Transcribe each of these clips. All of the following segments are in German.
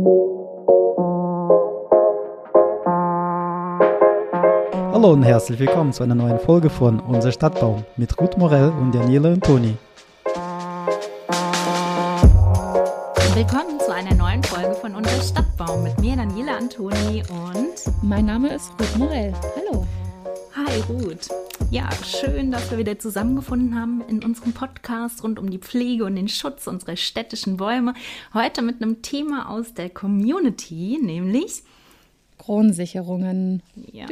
Hallo und herzlich willkommen zu einer neuen Folge von Unser Stadtbaum mit Ruth Morell und Daniela Antoni. Willkommen zu einer neuen Folge von Unser Stadtbaum mit mir, Daniela Antoni, und mein Name ist Ruth Morell. Hallo. Hi Ruth. Ja, schön, dass wir wieder zusammengefunden haben in unserem Podcast rund um die Pflege und den Schutz unserer städtischen Bäume. Heute mit einem Thema aus der Community, nämlich Kronsicherungen. Ja.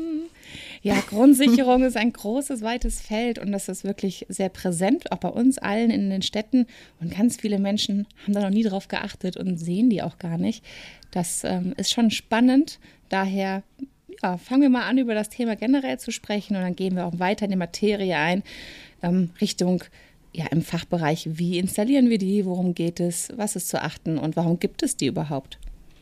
Ja, Kronsicherung ist ein großes, weites Feld und das ist wirklich sehr präsent, auch bei uns allen in den Städten. Und ganz viele Menschen haben da noch nie drauf geachtet und sehen die auch gar nicht. Das ist schon spannend. Daher fangen wir mal an, über das Thema generell zu sprechen und dann gehen wir auch weiter in die Materie ein, Richtung im Fachbereich, wie installieren wir die, worum geht es, was ist zu achten und warum gibt es die überhaupt?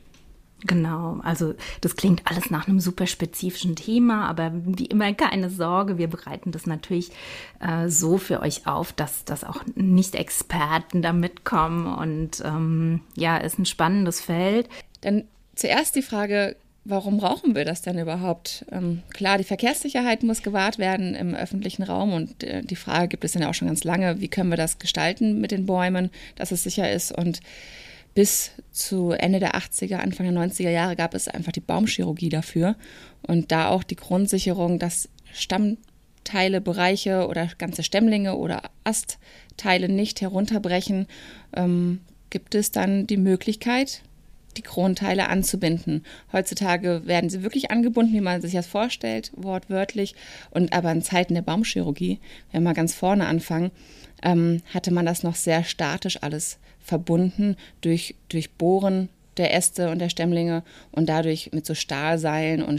Genau, also das klingt alles nach einem super spezifischen Thema, aber wie immer keine Sorge, wir bereiten das natürlich so für euch auf, dass auch Nicht-Experten da mitkommen und ist ein spannendes Feld. Dann zuerst die Frage, warum brauchen wir das denn überhaupt? Klar, die Verkehrssicherheit muss gewahrt werden im öffentlichen Raum und die Frage gibt es dann ja auch schon ganz lange, wie können wir das gestalten mit den Bäumen, dass es sicher ist. Und bis zu Ende der 80er, Anfang der 90er Jahre gab es einfach die Baumchirurgie dafür und da auch die Grundsicherung, dass Stammteile, Bereiche oder ganze Stämmlinge oder Astteile nicht herunterbrechen, gibt es dann die Möglichkeit, die Kronteile anzubinden. Heutzutage werden sie wirklich angebunden, wie man sich das vorstellt, wortwörtlich. Und aber in Zeiten der Baumchirurgie, wenn wir mal ganz vorne anfangen, hatte man das noch sehr statisch alles verbunden durch Bohren der Äste und der Stämmlinge und dadurch mit so Stahlseilen und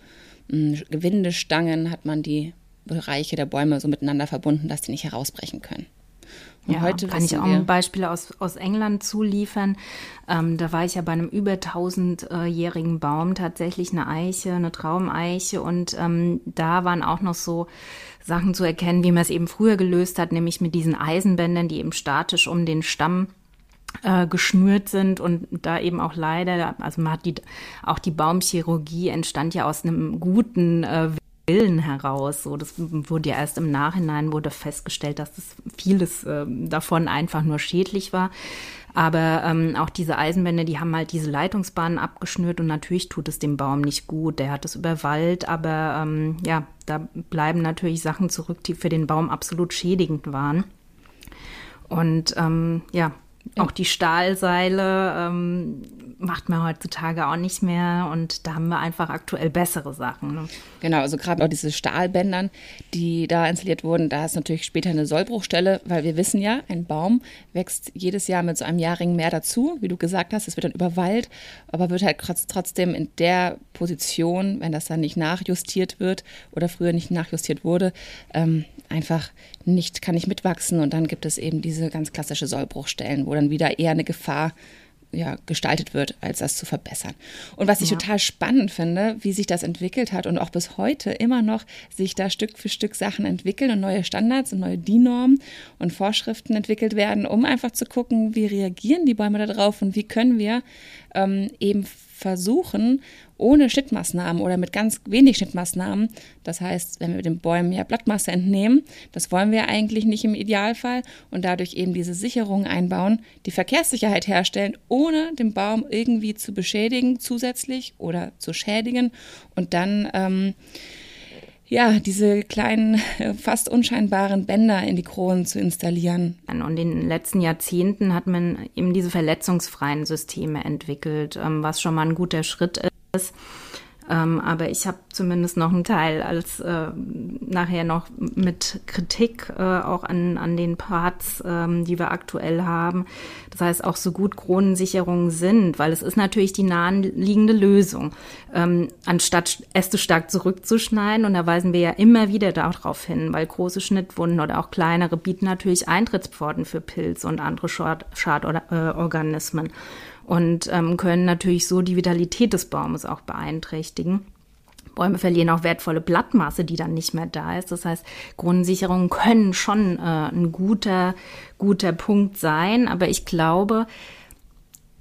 Stahlgewindestangen hat man die Bereiche der Bäume so miteinander verbunden, dass die nicht herausbrechen können. Ja, heute kann ich auch ein Beispiel aus England zuliefern. Da war ich ja bei einem über 1000-jährigen Baum, tatsächlich eine Eiche, eine Traumeiche. Und da waren auch noch so Sachen zu erkennen, wie man es eben früher gelöst hat, nämlich mit diesen Eisenbändern, die eben statisch um den Stamm geschnürt sind und da eben auch leider, also man hat auch die Baumchirurgie entstand ja aus einem guten Willen heraus. So, das wurde ja erst im Nachhinein festgestellt, dass das vieles davon einfach nur schädlich war. Aber auch diese Eisenbänder, die haben halt diese Leitungsbahnen abgeschnürt und natürlich tut es dem Baum nicht gut. Der hat es überwallt, aber da bleiben natürlich Sachen zurück, die für den Baum absolut schädigend waren. Und auch die Stahlseile macht man heutzutage auch nicht mehr und da haben wir einfach aktuell bessere Sachen. Ne? Genau, also gerade auch diese Stahlbändern, die da installiert wurden, da ist natürlich später eine Sollbruchstelle, weil wir wissen ja, ein Baum wächst jedes Jahr mit so einem Jahrring mehr dazu, wie du gesagt hast, es wird dann überwallt, aber wird halt trotzdem in der Position, wenn das dann nicht nachjustiert wird oder früher nicht nachjustiert wurde, einfach kann nicht mitwachsen und dann gibt es eben diese ganz klassische Sollbruchstellen, wo dann wieder eher eine Gefahr gestaltet wird, als das zu verbessern. Und was ich total spannend finde, wie sich das entwickelt hat und auch bis heute immer noch sich da Stück für Stück Sachen entwickeln und neue Standards und neue DIN-Normen und Vorschriften entwickelt werden, um einfach zu gucken, wie reagieren die Bäume da drauf und wie können wir eben versuchen, ohne Schnittmaßnahmen oder mit ganz wenig Schnittmaßnahmen, das heißt, wenn wir den Bäumen Blattmasse entnehmen, das wollen wir eigentlich nicht im Idealfall und dadurch eben diese Sicherungen einbauen, die Verkehrssicherheit herstellen, ohne den Baum irgendwie zu beschädigen zusätzlich oder zu schädigen und dann diese kleinen, fast unscheinbaren Bänder in die Kronen zu installieren. Und in den letzten Jahrzehnten hat man eben diese verletzungsfreien Systeme entwickelt, was schon mal ein guter Schritt ist. Aber ich habe zumindest noch einen Teil als nachher noch mit Kritik auch an den Parts, die wir aktuell haben. Das heißt, auch so gut Kronensicherungen sind, weil es ist natürlich die naheliegende Lösung, anstatt Äste stark zurückzuschneiden. Und da weisen wir ja immer wieder darauf hin, weil große Schnittwunden oder auch kleinere bieten natürlich Eintrittspforten für Pilze und andere Schadorganismen. Und können natürlich so die Vitalität des Baumes auch beeinträchtigen. Bäume verlieren auch wertvolle Blattmasse, die dann nicht mehr da ist. Das heißt, Kronensicherungen können schon ein guter Punkt sein. Aber ich glaube,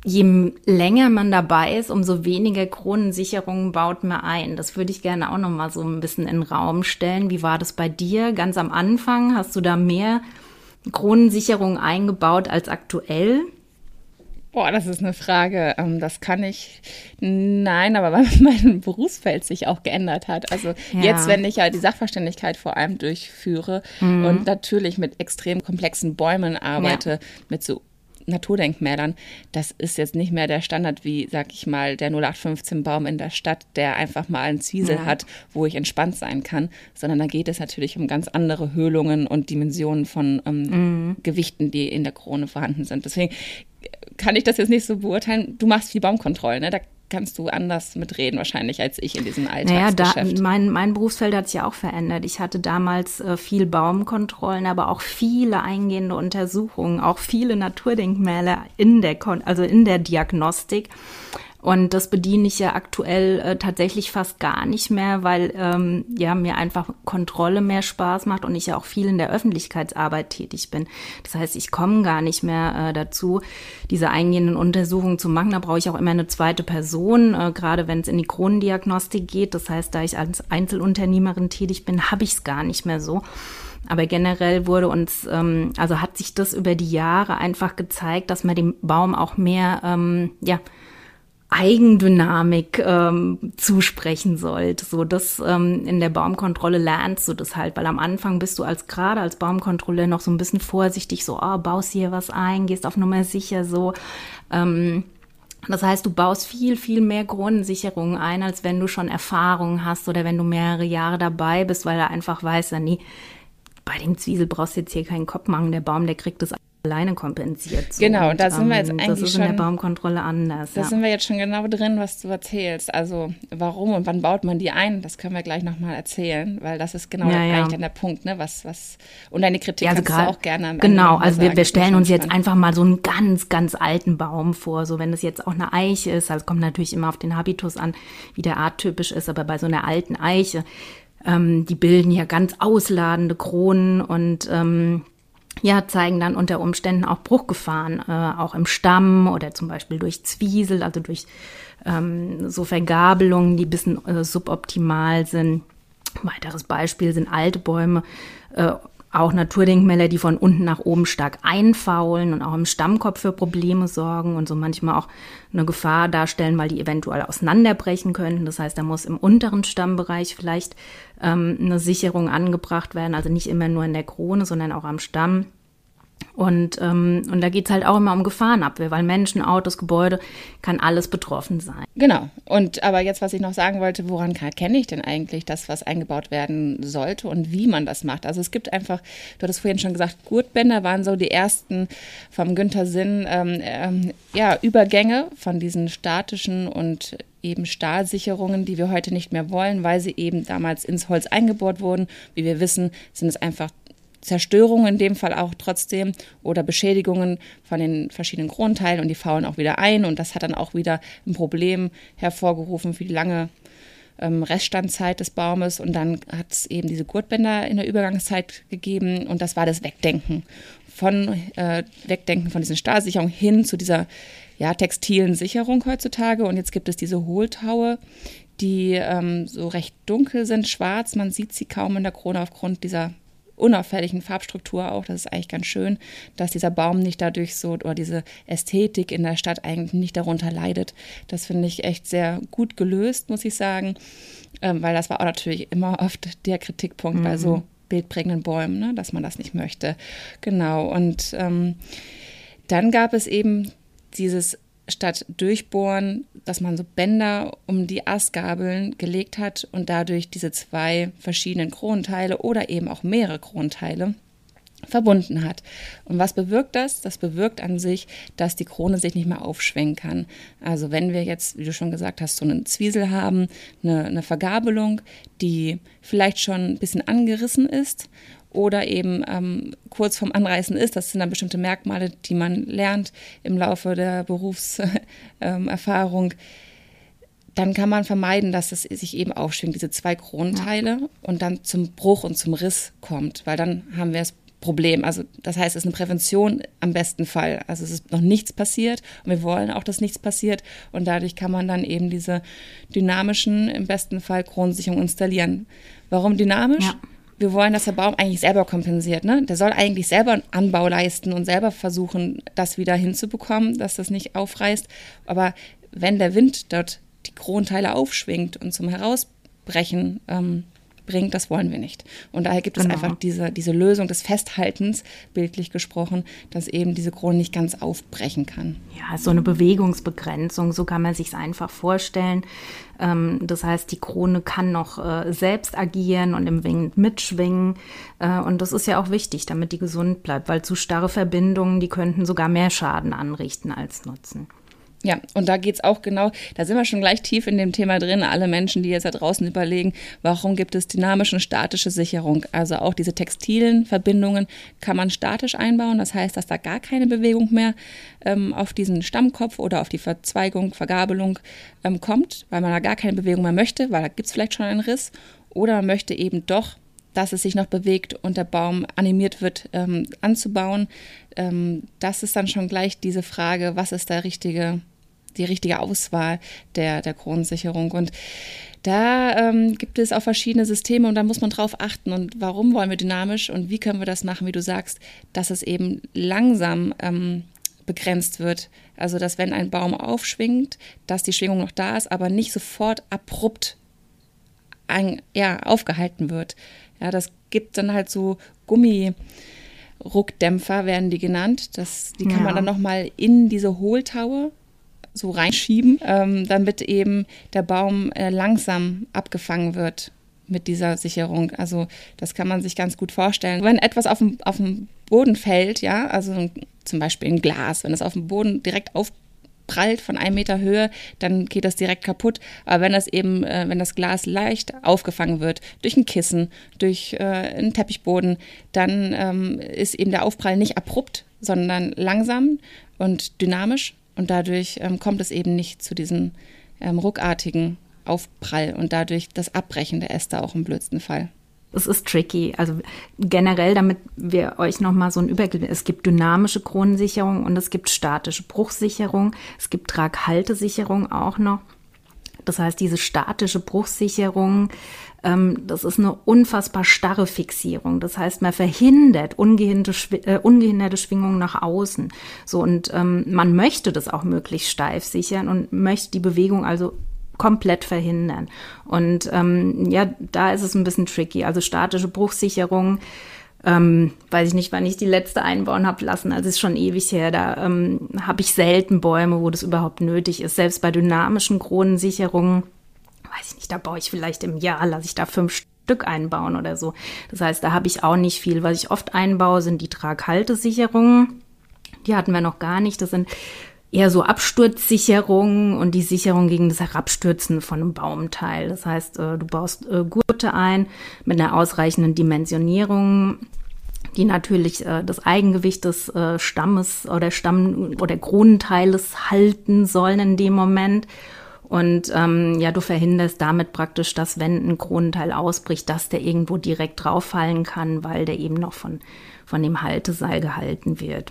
je länger man dabei ist, umso weniger Kronensicherungen baut man ein. Das würde ich gerne auch noch mal so ein bisschen in den Raum stellen. Wie war das bei dir? Ganz am Anfang, hast du da mehr Kronensicherungen eingebaut als aktuell? Boah, das ist eine Frage. Das kann ich, nein, aber weil mein Berufsfeld sich auch geändert hat. Also jetzt, wenn ich ja die Sachverständigkeit vor allem durchführe und natürlich mit extrem komplexen Bäumen arbeite, mit so Naturdenkmälern, das ist jetzt nicht mehr der Standard wie, sag ich mal, der 0815-Baum in der Stadt, der einfach mal einen Zwiesel hat, wo ich entspannt sein kann, sondern da geht es natürlich um ganz andere Höhlungen und Dimensionen von Gewichten, die in der Krone vorhanden sind. Deswegen kann ich das jetzt nicht so beurteilen. Du machst viel Baumkontrollen, ne? Da kannst du anders mitreden wahrscheinlich als ich in diesem Alltagsgeschäft. Mein Berufsfeld hat sich ja auch verändert. Ich hatte damals viel Baumkontrollen, aber auch viele eingehende Untersuchungen, auch viele Naturdenkmäler in der Diagnostik. Und das bediene ich ja aktuell tatsächlich fast gar nicht mehr, weil mir einfach Kontrolle mehr Spaß macht und ich ja auch viel in der Öffentlichkeitsarbeit tätig bin. Das heißt, ich komme gar nicht mehr dazu, diese eingehenden Untersuchungen zu machen. Da brauche ich auch immer eine zweite Person, gerade wenn es in die Kronendiagnostik geht. Das heißt, da ich als Einzelunternehmerin tätig bin, habe ich es gar nicht mehr so. Aber generell wurde uns, hat sich das über die Jahre einfach gezeigt, dass man dem Baum auch mehr, Eigendynamik zusprechen sollte. So, das in der Baumkontrolle lernst du das halt, weil am Anfang bist du gerade als Baumkontrolleur noch so ein bisschen vorsichtig, so, baust hier was ein, gehst auf Nummer sicher, so. Das heißt, du baust viel, viel mehr Kronensicherungen ein, als wenn du schon Erfahrung hast oder wenn du mehrere Jahre dabei bist, weil er einfach weiß, bei dem Zwiesel brauchst du jetzt hier keinen Kopf machen, der Baum, der kriegt das alleine kompensiert. So. Genau, und da sind wir jetzt eigentlich das ist schon in der Baumkontrolle anders. Da sind wir jetzt schon genau drin, was du erzählst. Also warum und wann baut man die ein, das können wir gleich nochmal erzählen, weil das ist genau eigentlich dann der Punkt, ne? Was und deine Kritik kannst du auch gerne am Ende Genau, also wir stellen uns jetzt einfach mal so einen ganz, ganz alten Baum vor, so wenn es jetzt auch eine Eiche ist, also kommt natürlich immer auf den Habitus an, wie der arttypisch ist, aber bei so einer alten Eiche, die bilden ja ganz ausladende Kronen und zeigen dann unter Umständen auch Bruchgefahren, auch im Stamm oder zum Beispiel durch Zwiesel, also durch so Vergabelungen, die ein bisschen suboptimal sind. Ein weiteres Beispiel sind alte Bäume, auch Naturdenkmäler, die von unten nach oben stark einfaulen und auch im Stammkopf für Probleme sorgen und so manchmal auch eine Gefahr darstellen, weil die eventuell auseinanderbrechen könnten. Das heißt, da muss im unteren Stammbereich vielleicht eine Sicherung angebracht werden, also nicht immer nur in der Krone, sondern auch am Stamm. Und da geht's halt auch immer um Gefahrenabwehr, weil Menschen, Autos, Gebäude, kann alles betroffen sein. Genau. Und aber jetzt, was ich noch sagen wollte, woran erkenne ich denn eigentlich das, was eingebaut werden sollte und wie man das macht? Also es gibt einfach, du hattest vorhin schon gesagt, Gurtbänder waren so die ersten vom Günther Sinn, Übergänge von diesen statischen und eben Stahlsicherungen, die wir heute nicht mehr wollen, weil sie eben damals ins Holz eingebohrt wurden. Wie wir wissen, sind es einfach Zerstörungen in dem Fall auch trotzdem oder Beschädigungen von den verschiedenen Kronenteilen und die faulen auch wieder ein und das hat dann auch wieder ein Problem hervorgerufen für die lange Reststandzeit des Baumes und dann hat es eben diese Gurtbänder in der Übergangszeit gegeben und das war das Wegdenken von diesen Stahlsicherungen hin zu dieser textilen Sicherung heutzutage und jetzt gibt es diese Hohltaue, die so recht dunkel sind, schwarz, man sieht sie kaum in der Krone aufgrund dieser unauffälligen Farbstruktur auch, das ist eigentlich ganz schön, dass dieser Baum nicht dadurch so, oder diese Ästhetik in der Stadt eigentlich nicht darunter leidet. Das finde ich echt sehr gut gelöst, muss ich sagen, weil das war auch natürlich immer oft der Kritikpunkt bei so bildprägenden Bäumen, ne, dass man das nicht möchte. Genau, und dann gab es eben dieses statt Durchbohren, dass man so Bänder um die Astgabeln gelegt hat und dadurch diese zwei verschiedenen Kronenteile oder eben auch mehrere Kronenteile verbunden hat. Und was bewirkt das? Das bewirkt an sich, dass die Krone sich nicht mehr aufschwingen kann. Also wenn wir jetzt, wie du schon gesagt hast, so einen Zwiesel haben, eine Vergabelung, die vielleicht schon ein bisschen angerissen ist oder eben kurz vorm Anreißen ist. Das sind dann bestimmte Merkmale, die man lernt im Laufe der Berufserfahrung. Dann kann man vermeiden, dass es sich eben aufschwingt, diese zwei Kronenteile und dann zum Bruch und zum Riss kommt, weil dann haben wir das Problem. Also das heißt, es ist eine Prävention am besten Fall. Also es ist noch nichts passiert und wir wollen auch, dass nichts passiert und dadurch kann man dann eben diese dynamischen, im besten Fall Kronensicherung installieren. Warum dynamisch? Ja. Wir wollen, dass der Baum eigentlich selber kompensiert. Ne? Der soll eigentlich selber einen Anbau leisten und selber versuchen, das wieder hinzubekommen, dass das nicht aufreißt. Aber wenn der Wind dort die Kronenteile aufschwingt und zum Herausbrechen bringt, das wollen wir nicht. Und daher gibt es einfach diese Lösung des Festhaltens, bildlich gesprochen, dass eben diese Krone nicht ganz aufbrechen kann. Ja, so eine Bewegungsbegrenzung, so kann man sich es einfach vorstellen. Das heißt, die Krone kann noch selbst agieren und im Wind mitschwingen. Und das ist ja auch wichtig, damit die gesund bleibt, weil zu starre Verbindungen, die könnten sogar mehr Schaden anrichten als nutzen. Ja, und da geht's auch genau, da sind wir schon gleich tief in dem Thema drin, alle Menschen, die jetzt da draußen überlegen, warum gibt es dynamische und statische Sicherung? Also auch diese textilen Verbindungen kann man statisch einbauen, das heißt, dass da gar keine Bewegung mehr auf diesen Stammkopf oder auf die Verzweigung, Vergabelung kommt, weil man da gar keine Bewegung mehr möchte, weil da gibt's vielleicht schon einen Riss oder man möchte eben doch, dass es sich noch bewegt und der Baum animiert wird, anzubauen. Das ist dann schon gleich diese Frage, was ist die richtige Auswahl der Kronensicherung. Und da gibt es auch verschiedene Systeme und da muss man drauf achten. Und warum wollen wir dynamisch und wie können wir das machen, wie du sagst, dass es eben langsam begrenzt wird. Also, dass wenn ein Baum aufschwingt, dass die Schwingung noch da ist, aber nicht sofort abrupt aufgehalten wird. Ja, das gibt dann halt so Gummiruckdämpfer, werden die genannt. Die kann man dann nochmal in diese Hohltaue so reinschieben, damit eben der Baum langsam abgefangen wird mit dieser Sicherung. Also das kann man sich ganz gut vorstellen. Wenn etwas auf dem Boden fällt, ja, also zum Beispiel ein Glas, wenn es auf dem Boden direkt aufprallt von 1 Meter Höhe, dann geht das direkt kaputt. Aber wenn das Glas leicht aufgefangen wird durch ein Kissen, durch einen Teppichboden, dann ist eben der Aufprall nicht abrupt, sondern langsam und dynamisch. Und dadurch kommt es eben nicht zu diesem ruckartigen Aufprall und dadurch das Abbrechen der Äste auch im blödsten Fall. Es ist tricky. Also generell, damit wir euch nochmal so einen Überblick, es gibt dynamische Kronensicherung und es gibt statische Bruchsicherung. Es gibt Traghaltesicherung auch noch. Das heißt, diese statische Bruchsicherung, das ist eine unfassbar starre Fixierung. Das heißt, man verhindert ungehinderte Schwingungen nach außen. So, und man möchte das auch möglichst steif sichern und möchte die Bewegung also komplett verhindern. Und da ist es ein bisschen tricky. Also statische Bruchsicherung, weiß ich nicht, wann ich die letzte einbauen habe lassen. Also es ist schon ewig her. Da habe ich selten Bäume, wo das überhaupt nötig ist. Selbst bei dynamischen Kronensicherungen, weiß ich nicht, da baue ich vielleicht im Jahr, lasse ich da 5 Stück einbauen oder so. Das heißt, da habe ich auch nicht viel. Was ich oft einbaue, sind die Traghaltesicherungen. Die hatten wir noch gar nicht. Das sind eher so Absturzsicherungen und die Sicherung gegen das Herabstürzen von einem Baumteil. Das heißt, du baust Gurte ein mit einer ausreichenden Dimensionierung, die natürlich das Eigengewicht des Stammes oder Kronenteiles halten sollen in dem Moment. Und du verhinderst damit praktisch, dass wenn ein Kronenteil ausbricht, dass der irgendwo direkt drauf fallen kann, weil der eben noch von dem Halteseil gehalten wird.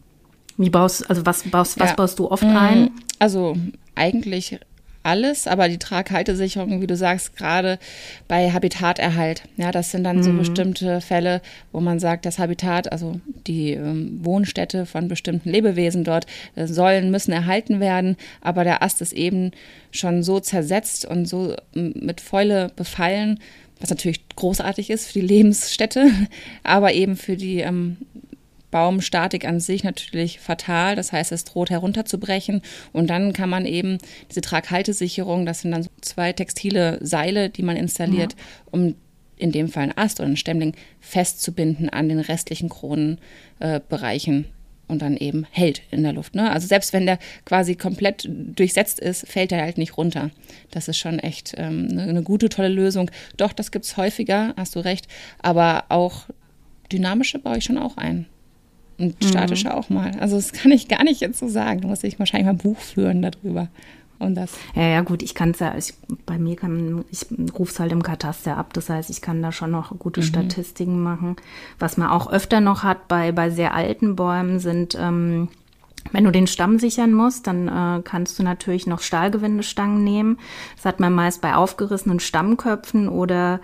Was baust du oft ein? Also eigentlich alles, aber die Traghaltesicherung, wie du sagst, gerade bei Habitaterhalt. Ja, das sind dann so bestimmte Fälle, wo man sagt, das Habitat, also die Wohnstätte von bestimmten Lebewesen dort müssen erhalten werden, aber der Ast ist eben schon so zersetzt und so mit Fäule befallen, was natürlich großartig ist für die Lebensstätte, aber eben für die Baumstatik an sich natürlich fatal, das heißt, es droht herunterzubrechen und dann kann man eben diese Traghaltesicherung, das sind dann so 2 textile Seile, die man installiert, um in dem Fall einen Ast oder einen Stämmling festzubinden an den restlichen Kronenbereichen und dann eben hält in der Luft. Ne? Also selbst wenn der quasi komplett durchsetzt ist, fällt er halt nicht runter. Das ist schon echt eine gute, tolle Lösung. Doch, das gibt's häufiger, hast du recht, aber auch dynamische baue ich schon auch ein. Und statische auch mal. Also das kann ich gar nicht jetzt so sagen. Da muss ich wahrscheinlich mal ein Buch führen darüber. um das. Ja, gut, ich kann es ja, ich rufe es halt im Kataster ab, das heißt, ich kann da schon noch gute Statistiken machen. Was man auch öfter noch hat bei sehr alten Bäumen sind, wenn du den Stamm sichern musst, dann kannst du natürlich noch Stahlgewindestangen nehmen. Das hat man meist bei aufgerissenen Stammköpfen oder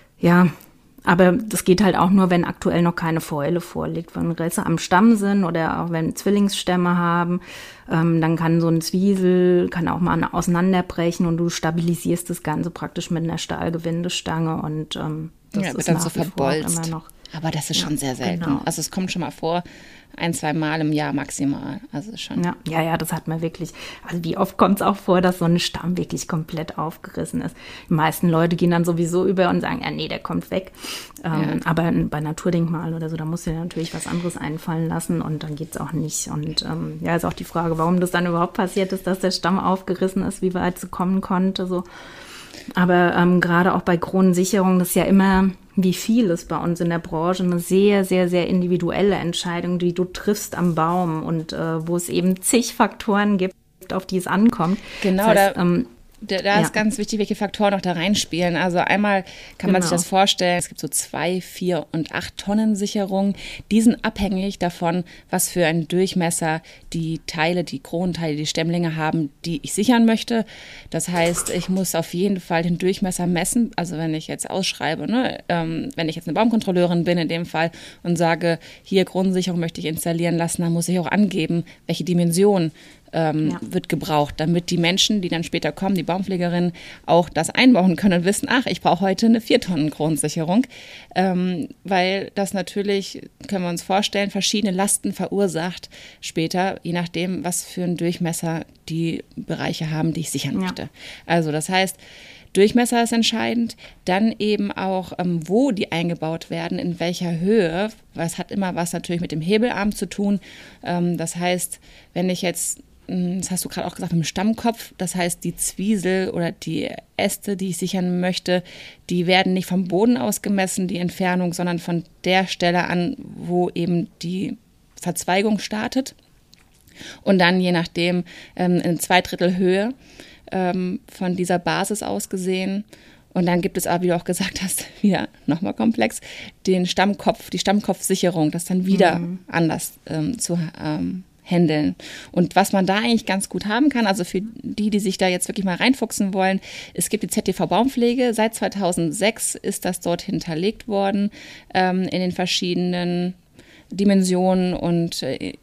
aber das geht halt auch nur, wenn aktuell noch keine Fäule vorliegt. Wenn Risse am Stamm sind oder auch wenn Zwillingsstämme haben, dann kann so ein Zwiesel, kann auch mal auseinanderbrechen und du stabilisierst das Ganze praktisch mit einer Stahlgewindestange und das ist dann nach so wie vor verbolzt. immer noch. Aber das ist schon sehr selten. Genau. Also es kommt schon mal vor, 1-2 Mal im Jahr maximal. Also schon. Ja, das hat man wirklich. Also wie oft kommt es auch vor, dass so ein Stamm wirklich komplett aufgerissen ist. Die meisten Leute gehen dann sowieso über und sagen, ja, nee, der kommt weg. Aber bei Naturdenkmalen oder so, da musst du dir natürlich was anderes einfallen lassen und dann geht's auch nicht. Und ist auch die Frage, warum das dann überhaupt passiert ist, dass der Stamm aufgerissen ist, wie weit es kommen konnte. So. Aber gerade auch bei Kronensicherung, das ist ja immer, wie vieles bei uns in der Branche, eine sehr, sehr, sehr individuelle Entscheidung, die du triffst am Baum und wo es eben zig Faktoren gibt, auf die es ankommt. Genau, das heißt, da ist ganz wichtig, welche Faktoren noch da reinspielen. Also einmal kann man sich das vorstellen, es gibt so 2, 4 und 8 Tonnen Sicherungen. Die sind abhängig davon, was für einen Durchmesser die Teile, die Kronenteile, die Stämmlinge haben, die ich sichern möchte. Das heißt, ich muss auf jeden Fall den Durchmesser messen. Also wenn ich jetzt ausschreibe, wenn ich jetzt eine Baumkontrolleurin bin in dem Fall und sage, hier Kronensicherung möchte ich installieren lassen, dann muss ich auch angeben, welche Dimension wird gebraucht, damit die Menschen, die dann später kommen, die Baumpflegerinnen, auch das einbauen können und wissen, ich brauche heute eine 4-Tonnen-Kronensicherung, weil das natürlich, können wir uns vorstellen, verschiedene Lasten verursacht später, je nachdem, was für einen Durchmesser die Bereiche haben, die ich sichern möchte. Also das heißt, Durchmesser ist entscheidend, dann eben auch, wo die eingebaut werden, in welcher Höhe, weil es hat immer was natürlich mit dem Hebelarm zu tun. Das heißt, wenn ich jetzt, das hast du gerade auch gesagt, mit dem Stammkopf, das heißt, die Zwiesel oder die Äste, die ich sichern möchte, die werden nicht vom Boden aus gemessen, die Entfernung, sondern von der Stelle an, wo eben die Verzweigung startet. Und dann je nachdem in 2/3 Höhe von dieser Basis aus gesehen. Und dann gibt es aber, wie du auch gesagt hast, wieder nochmal komplex, den Stammkopf, die Stammkopfsicherung, das dann wieder anders zu handeln. Und was man da eigentlich ganz gut haben kann, also für die sich da jetzt wirklich mal reinfuchsen wollen, es gibt die ZTV Baumpflege, seit 2006 ist das dort hinterlegt worden, in den verschiedenen Dimensionen und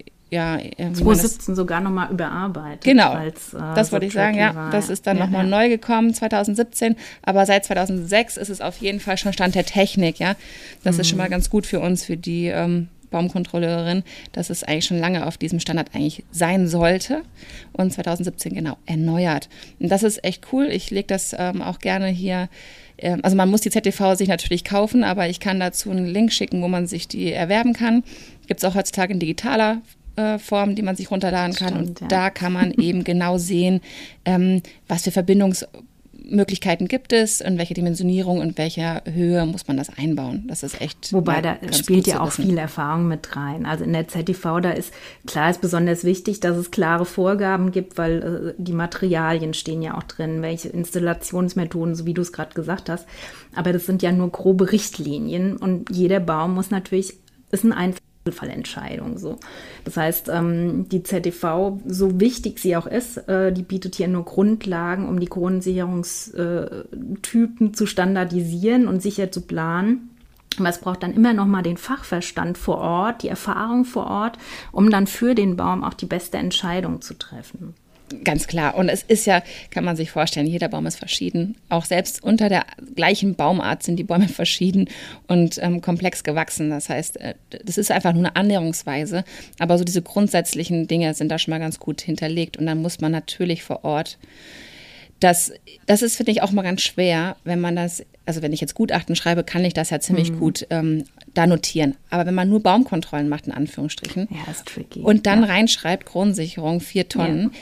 2017 sogar nochmal überarbeitet. Genau, das wollte ich sagen, ja. Das ist dann nochmal neu gekommen, 2017. Aber seit 2006 ist es auf jeden Fall schon Stand der Technik, ja. Das ist schon mal ganz gut für uns, für die Baumkontrolleurin, dass es eigentlich schon lange auf diesem Standard eigentlich sein sollte. Und 2017 genau erneuert. Und das ist echt cool. Ich lege das auch gerne hier. Also man muss die ZTV sich natürlich kaufen, aber ich kann dazu einen Link schicken, wo man sich die erwerben kann. Gibt es auch heutzutage in digitaler Form, die man sich runterladen kann. Stimmt, und da kann man eben genau sehen, was für Verbindungsmöglichkeiten gibt es, in welcher Dimensionierung und welcher Höhe muss man das einbauen. Das ist echt. Wobei da spielt ja auch viel Erfahrung mit rein. Also in der ZTV, da ist besonders wichtig, dass es klare Vorgaben gibt, weil die Materialien stehen ja auch drin, welche Installationsmethoden, so wie du es gerade gesagt hast. Aber das sind ja nur grobe Richtlinien und jeder Baum muss natürlich, ist ein Einzelfallentscheidung so. Das heißt, die ZTV, so wichtig sie auch ist, die bietet hier nur Grundlagen, um die Kronensicherungstypen zu standardisieren und sicher zu planen. Aber es braucht dann immer noch mal den Fachverstand vor Ort, die Erfahrung vor Ort, um dann für den Baum auch die beste Entscheidung zu treffen. Ganz klar. Und es ist ja, kann man sich vorstellen, jeder Baum ist verschieden. Auch selbst unter der gleichen Baumart sind die Bäume verschieden und komplex gewachsen. Das heißt, das ist einfach nur eine Annäherungsweise. Aber so diese grundsätzlichen Dinge sind da schon mal ganz gut hinterlegt. Und dann muss man natürlich vor Ort, das ist, finde ich, auch mal ganz schwer, wenn man das, also wenn ich jetzt Gutachten schreibe, kann ich das ja ziemlich gut da notieren. Aber wenn man nur Baumkontrollen macht, in Anführungsstrichen, ist tricky. Und dann reinschreibt, Kronensicherung, 4 Tonnen,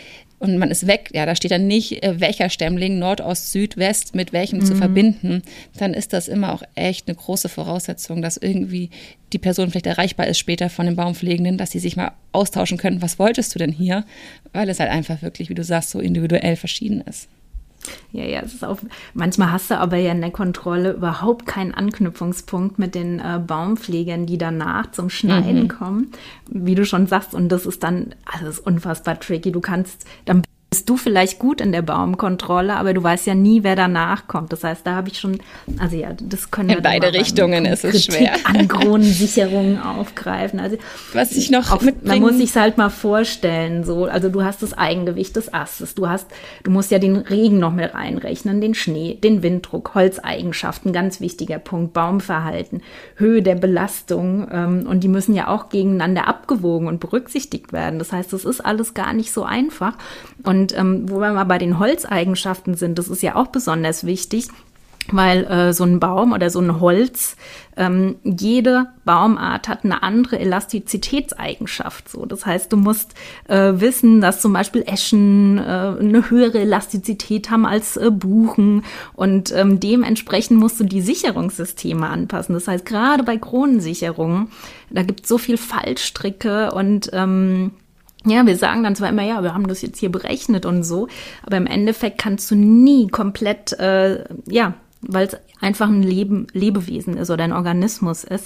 und man ist weg, ja, da steht dann nicht, welcher Stämmling Nordost, Süd, West mit welchem zu verbinden, dann ist das immer auch echt eine große Voraussetzung, dass irgendwie die Person vielleicht erreichbar ist später von den Baumpflegenden, dass sie sich mal austauschen können, was wolltest du denn hier? Weil es halt einfach wirklich, wie du sagst, so individuell verschieden ist. Ja, es ist auch, manchmal hast du aber ja in der Kontrolle überhaupt keinen Anknüpfungspunkt mit den Baumpflegern, die danach zum Schneiden kommen, wie du schon sagst, und das ist dann, also das ist unfassbar tricky. Dann bist du vielleicht gut in der Baumkontrolle, aber du weißt ja nie, wer danach kommt. Das heißt, da habe ich schon, also ja, das können wir in beide Richtungen ist es schwer. An Kronensicherungen aufgreifen. Also was ich noch man muss sich's halt mal vorstellen, so, also du hast das Eigengewicht des Astes, du musst ja den Regen noch mit reinrechnen, den Schnee, den Winddruck, Holzeigenschaften, ganz wichtiger Punkt, Baumverhalten, Höhe der Belastung, und die müssen ja auch gegeneinander abgewogen und berücksichtigt werden. Das heißt, das ist alles gar nicht so einfach. Und wo wir mal bei den Holzeigenschaften sind, das ist ja auch besonders wichtig, weil so ein Baum oder so ein Holz, jede Baumart hat eine andere Elastizitätseigenschaft. So, das heißt, du musst wissen, dass zum Beispiel Eschen eine höhere Elastizität haben als Buchen, und dementsprechend musst du die Sicherungssysteme anpassen. Das heißt, gerade bei Kronensicherungen, da gibt es so viel Fallstricke und ja, wir sagen dann zwar immer, ja, wir haben das jetzt hier berechnet und so, aber im Endeffekt kannst du nie komplett, weil es einfach ein Lebewesen ist oder ein Organismus ist.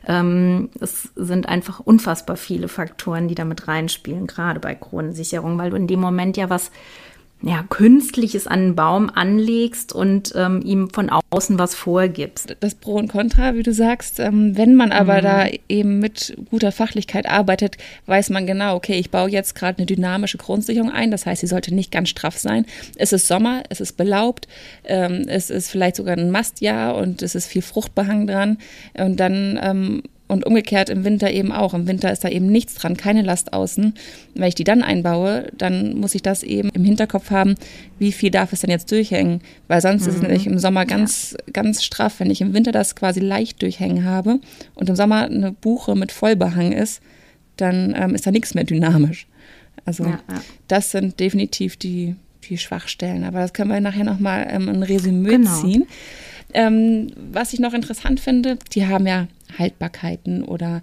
Es sind einfach unfassbar viele Faktoren, die da mit reinspielen, gerade bei Kronensicherung, weil du in dem Moment ja was Künstliches an einen Baum anlegst und ihm von außen was vorgibst. Das Pro und Contra, wie du sagst, wenn man aber da eben mit guter Fachlichkeit arbeitet, weiß man genau, okay, ich baue jetzt gerade eine dynamische Kronensicherung ein, das heißt, sie sollte nicht ganz straff sein. Es ist Sommer, es ist belaubt, es ist vielleicht sogar ein Mastjahr und es ist viel Fruchtbehang dran, und dann und umgekehrt im Winter eben auch. Im Winter ist da eben nichts dran, keine Last außen. Wenn ich die dann einbaue, dann muss ich das eben im Hinterkopf haben, wie viel darf es denn jetzt durchhängen? Weil sonst ist es nämlich im Sommer ganz straff. Wenn ich im Winter das quasi leicht durchhängen habe und im Sommer eine Buche mit Vollbehang ist, dann ist da nichts mehr dynamisch. Also das sind definitiv die Schwachstellen. Aber das können wir nachher nochmal ein Resümee ziehen. Was ich noch interessant finde, die haben ja Haltbarkeiten oder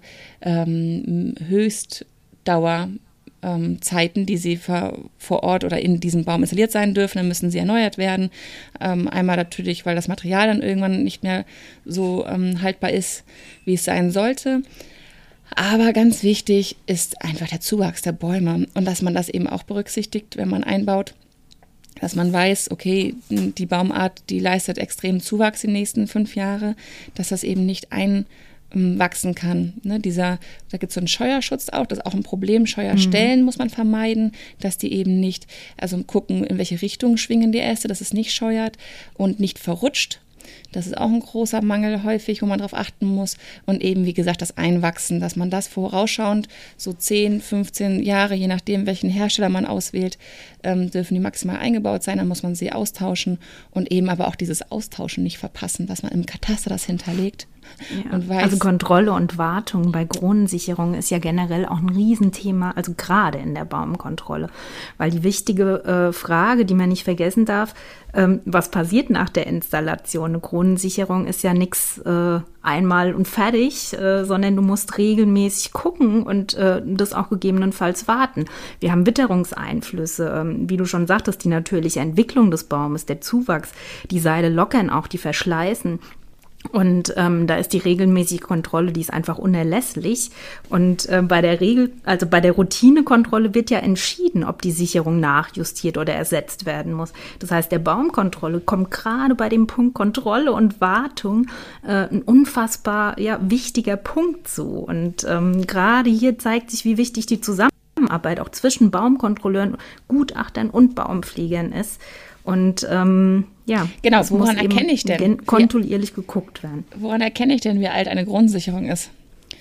Höchstdauerzeiten, die sie vor Ort oder in diesem Baum installiert sein dürfen. Dann müssen sie erneuert werden. Einmal natürlich, weil das Material dann irgendwann nicht mehr so haltbar ist, wie es sein sollte. Aber ganz wichtig ist einfach der Zuwachs der Bäume und dass man das eben auch berücksichtigt, wenn man einbaut. Dass man weiß, okay, die Baumart, die leistet extremen Zuwachs die nächsten 5 Jahre, dass das eben nicht einwachsen kann. Ne, da gibt es so einen Scheuerschutz auch, das ist auch ein Problem. Scheuerstellen muss man vermeiden, dass die eben nicht, also gucken, in welche Richtung schwingen die Äste, dass es nicht scheuert und nicht verrutscht. Das ist auch ein großer Mangel häufig, wo man darauf achten muss. Und eben, wie gesagt, das Einwachsen, dass man das vorausschauend, so 10, 15 Jahre, je nachdem, welchen Hersteller man auswählt, dürfen die maximal eingebaut sein. Dann muss man sie austauschen und eben aber auch dieses Austauschen nicht verpassen, dass man im Kataster das hinterlegt. Ja, und weiß, also Kontrolle und Wartung bei Kronensicherung ist ja generell auch ein Riesenthema, also gerade in der Baumkontrolle. Weil die wichtige Frage, die man nicht vergessen darf, was passiert nach der Installation? Eine Kronensicherung ist ja nichts einmal und fertig, sondern du musst regelmäßig gucken und das auch gegebenenfalls warten. Wir haben Witterungseinflüsse, wie du schon sagtest, die natürliche Entwicklung des Baumes, der Zuwachs, die Seile lockern auch, die verschleißen. Und da ist die regelmäßige Kontrolle, die ist einfach unerlässlich. Und bei der Routinekontrolle wird ja entschieden, ob die Sicherung nachjustiert oder ersetzt werden muss. Das heißt, der Baumkontrolle kommt gerade bei dem Punkt Kontrolle und Wartung ein unfassbar wichtiger Punkt zu. Und gerade hier zeigt sich, wie wichtig die Zusammenarbeit auch zwischen Baumkontrolleuren, Gutachtern und Baumpflegern ist. Und genau, woran erkenne ich denn? Kontinuierlich geguckt werden. Woran erkenne ich denn, wie alt eine Grundsicherung ist?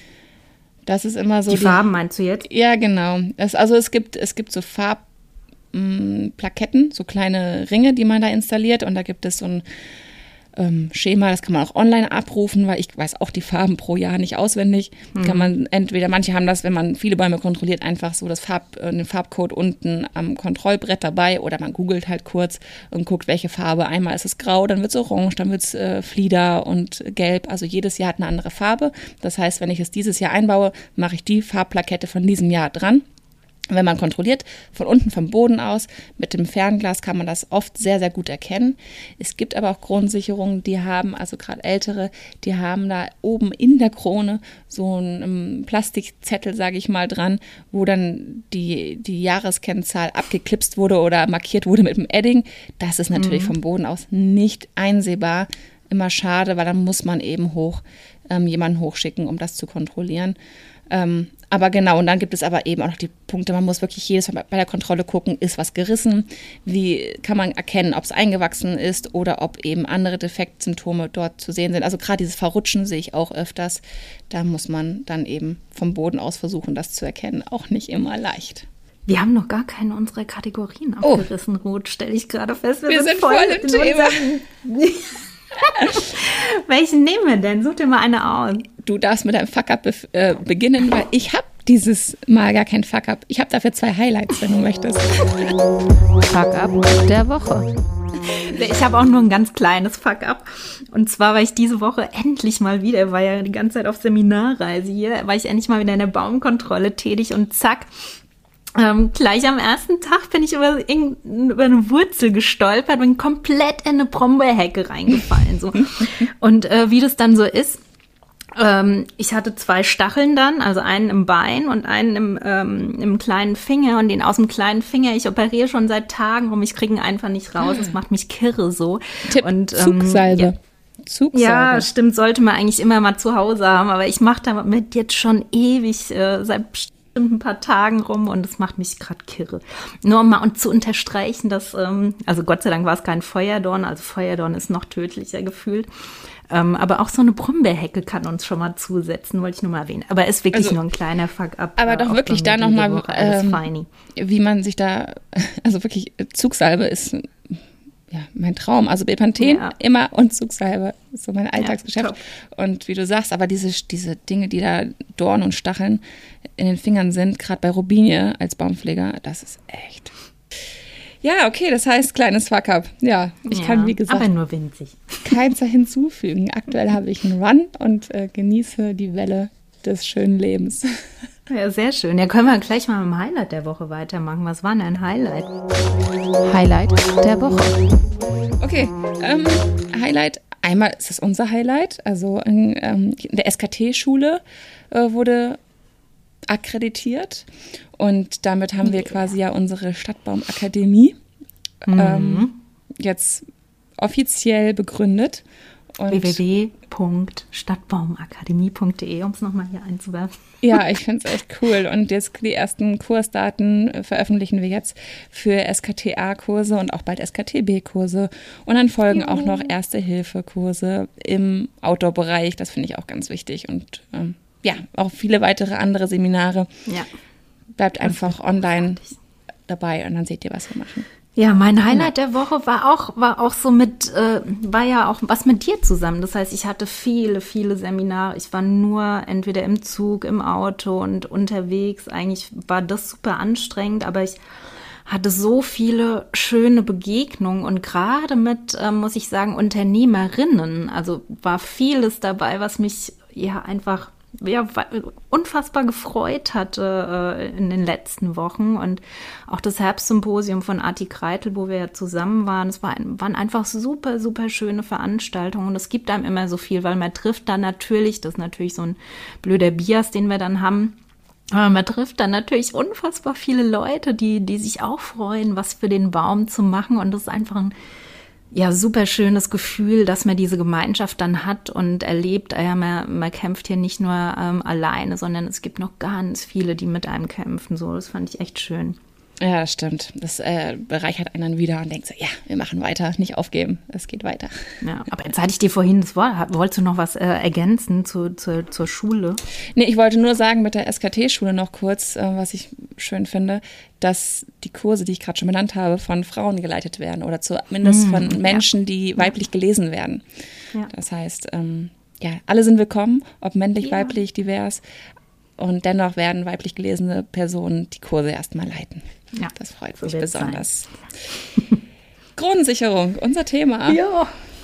Das ist immer so. Die Farben meinst du jetzt? Ja, genau. Es gibt so Farbplaketten, so kleine Ringe, die man da installiert, und da gibt es so ein Schema, das kann man auch online abrufen, weil ich weiß auch die Farben pro Jahr nicht auswendig. Kann man entweder, manche haben das, wenn man viele Bäume kontrolliert, einfach so den Farbcode unten am Kontrollbrett dabei oder man googelt halt kurz und guckt, welche Farbe. Einmal ist es grau, dann wird es orange, dann wird es Flieder und gelb. Also jedes Jahr hat eine andere Farbe. Das heißt, wenn ich es dieses Jahr einbaue, mache ich die Farbplakette von diesem Jahr dran. Wenn man kontrolliert, von unten vom Boden aus, mit dem Fernglas kann man das oft sehr, sehr gut erkennen. Es gibt aber auch Kronensicherungen, die haben, also gerade ältere, die haben da oben in der Krone so einen Plastikzettel, sage ich mal, dran, wo dann die Jahreskennzahl abgeklipst wurde oder markiert wurde mit dem Edding. Das ist natürlich vom Boden aus nicht einsehbar. Immer schade, weil dann muss man eben jemanden hochschicken, um das zu kontrollieren. Aber genau, und dann gibt es aber eben auch noch die Punkte, man muss wirklich jedes Mal bei der Kontrolle gucken, ist was gerissen, wie kann man erkennen, ob es eingewachsen ist oder ob eben andere Defektsymptome dort zu sehen sind. Also gerade dieses Verrutschen sehe ich auch öfters, da muss man dann eben vom Boden aus versuchen, das zu erkennen, auch nicht immer leicht. Wir haben noch gar keine unserer Kategorien abgerissen, Ruth, stelle ich gerade fest. Wir sind voll im Thema. Welchen nehmen wir denn? Such dir mal eine aus. Du darfst mit deinem Fuck-Up beginnen, weil ich habe dieses Mal gar kein Fuck-Up. Ich habe dafür 2 Highlights, wenn du möchtest. Fuck-Up der Woche. Ich habe auch nur ein ganz kleines Fuck-Up. Und zwar war ich diese Woche endlich mal wieder, war ja die ganze Zeit auf Seminarreise hier, war ich endlich mal wieder in der Baumkontrolle tätig und zack, gleich am ersten Tag bin ich über eine Wurzel gestolpert und komplett in eine Brombeerhecke reingefallen. So. Und wie das dann so ist, ich hatte 2 Stacheln dann, also einen im Bein und einen im kleinen Finger. Und den aus dem kleinen Finger, ich operiere schon seit Tagen rum, ich kriege ihn einfach nicht raus. Das macht mich kirre so. Tipp, und Zugsalbe. Ja. Zugsalbe. Ja, stimmt, sollte man eigentlich immer mal zu Hause haben. Aber ich mache damit jetzt schon ewig, seit ein paar Tagen rum und das macht mich gerade kirre. Nur um mal zu unterstreichen, dass, also Gott sei Dank war es kein Feuerdorn, also Feuerdorn ist noch tödlicher gefühlt, aber auch so eine Brombeerhecke kann uns schon mal zusetzen, wollte ich nur mal erwähnen. Aber ist wirklich nur ein kleiner Fuck-up. Aber doch wirklich da nochmal, wie man sich da, also wirklich Zugsalbe ist mein Traum. Also Bepanthen immer und Zugsalbe ist so mein Alltagsgeschäft. Ja, und wie du sagst, aber diese Dinge, die da Dorn und Stacheln in den Fingern sind, gerade bei Robinie als Baumpfleger, das ist echt. Ja, okay, das heißt kleines Fuck-up. Ja, ich kann, wie gesagt, aber nur winzig. Keins hinzufügen. Aktuell habe ich einen Run und genieße die Welle des schönen Lebens. Ja, sehr schön. Ja, können wir gleich mal mit dem Highlight der Woche weitermachen. Was war denn ein Highlight? Highlight der Woche. Okay, Highlight. Einmal ist es unser Highlight. Also in der SKT-Schule wurde akkreditiert. Und damit haben wir quasi ja unsere Stadtbaumakademie jetzt offiziell begründet. www.stadtbaumakademie.de, um es nochmal hier einzuwerfen. Ja, ich finde es echt cool. Und jetzt die ersten Kursdaten veröffentlichen wir jetzt für SKTA-Kurse und auch bald SKTB-Kurse. Und dann folgen auch noch Erste-Hilfe-Kurse im Outdoor-Bereich. Das finde ich auch ganz wichtig. Und auch viele weitere andere Seminare. Ja. Bleibt einfach online dabei und dann seht ihr, was wir machen. Ja, mein Highlight der Woche war auch so war ja auch was mit dir zusammen. Das heißt, ich hatte viele, viele Seminare. Ich war nur entweder im Zug, im Auto und unterwegs. Eigentlich war das super anstrengend, aber ich hatte so viele schöne Begegnungen und gerade mit, muss ich sagen, Unternehmerinnen. Also war vieles dabei, was mich einfach unfassbar gefreut hatte in den letzten Wochen und auch das Herbstsymposium von Arti Kreitel, wo wir ja zusammen waren, es waren einfach super, super schöne Veranstaltungen und es gibt einem immer so viel, weil man trifft dann natürlich, das ist natürlich so ein blöder Bias, den wir dann haben, aber man trifft dann natürlich unfassbar viele Leute, die sich auch freuen, was für den Baum zu machen und das ist einfach ein super schönes Gefühl, dass man diese Gemeinschaft dann hat und erlebt, man kämpft hier nicht nur alleine, sondern es gibt noch ganz viele, die mit einem kämpfen. So, das fand ich echt schön. Ja, das stimmt. Das bereichert einen dann wieder und denkt so, ja, wir machen weiter, nicht aufgeben, es geht weiter. Ja, aber jetzt hatte ich dir vorhin das Wort. Wolltest du noch was ergänzen zur Schule? Nee, ich wollte nur sagen mit der SKT-Schule noch kurz, was ich schön finde, dass die Kurse, die ich gerade schon benannt habe, von Frauen geleitet werden oder zumindest von Menschen, die weiblich gelesen werden. Ja. Das heißt, alle sind willkommen, ob männlich, weiblich, divers. Und dennoch werden weiblich gelesene Personen die Kurse erstmal leiten. Ja, das freut mich besonders. Grundsicherung, unser Thema. Ja.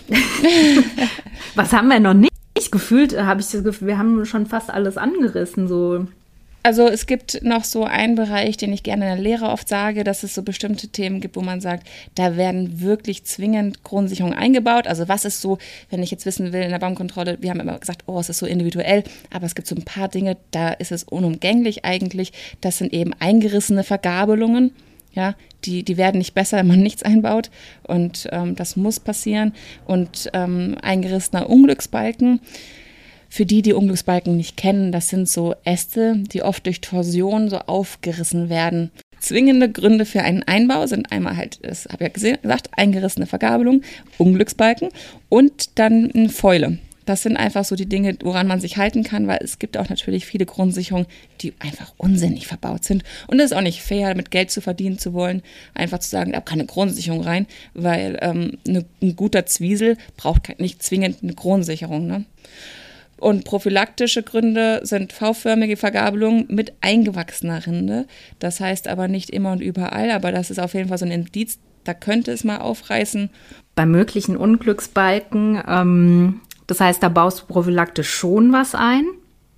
Was haben wir noch nicht? Gefühlt habe ich das Gefühl, wir haben schon fast alles angerissen. So. Also es gibt noch so einen Bereich, den ich gerne in der Lehre oft sage, dass es so bestimmte Themen gibt, wo man sagt, da werden wirklich zwingend Grundsicherungen eingebaut. Also was ist so, wenn ich jetzt wissen will in der Baumkontrolle, wir haben immer gesagt, es ist so individuell, aber es gibt so ein paar Dinge, da ist es unumgänglich eigentlich. Das sind eben eingerissene Vergabelungen. Ja, die werden nicht besser, wenn man nichts einbaut und das muss passieren. Und eingerissener Unglücksbalken. Für die Unglücksbalken nicht kennen, das sind so Äste, die oft durch Torsion so aufgerissen werden. Zwingende Gründe für einen Einbau sind einmal halt, das habe ich ja gesagt, eingerissene Vergabelung, Unglücksbalken und dann eine Fäule. Das sind einfach so die Dinge, woran man sich halten kann, weil es gibt auch natürlich viele Grundsicherungen, die einfach unsinnig verbaut sind. Und es ist auch nicht fair, mit Geld zu verdienen zu wollen, einfach zu sagen, da keine Grundsicherung rein, weil ein guter Zwiesel braucht nicht zwingend eine Grundsicherung, ne? Und prophylaktische Gründe sind V-förmige Vergabelungen mit eingewachsener Rinde. Das heißt aber nicht immer und überall, aber das ist auf jeden Fall so ein Indiz, da könnte es mal aufreißen. Bei möglichen Unglücksbalken, das heißt, da baust du prophylaktisch schon was ein?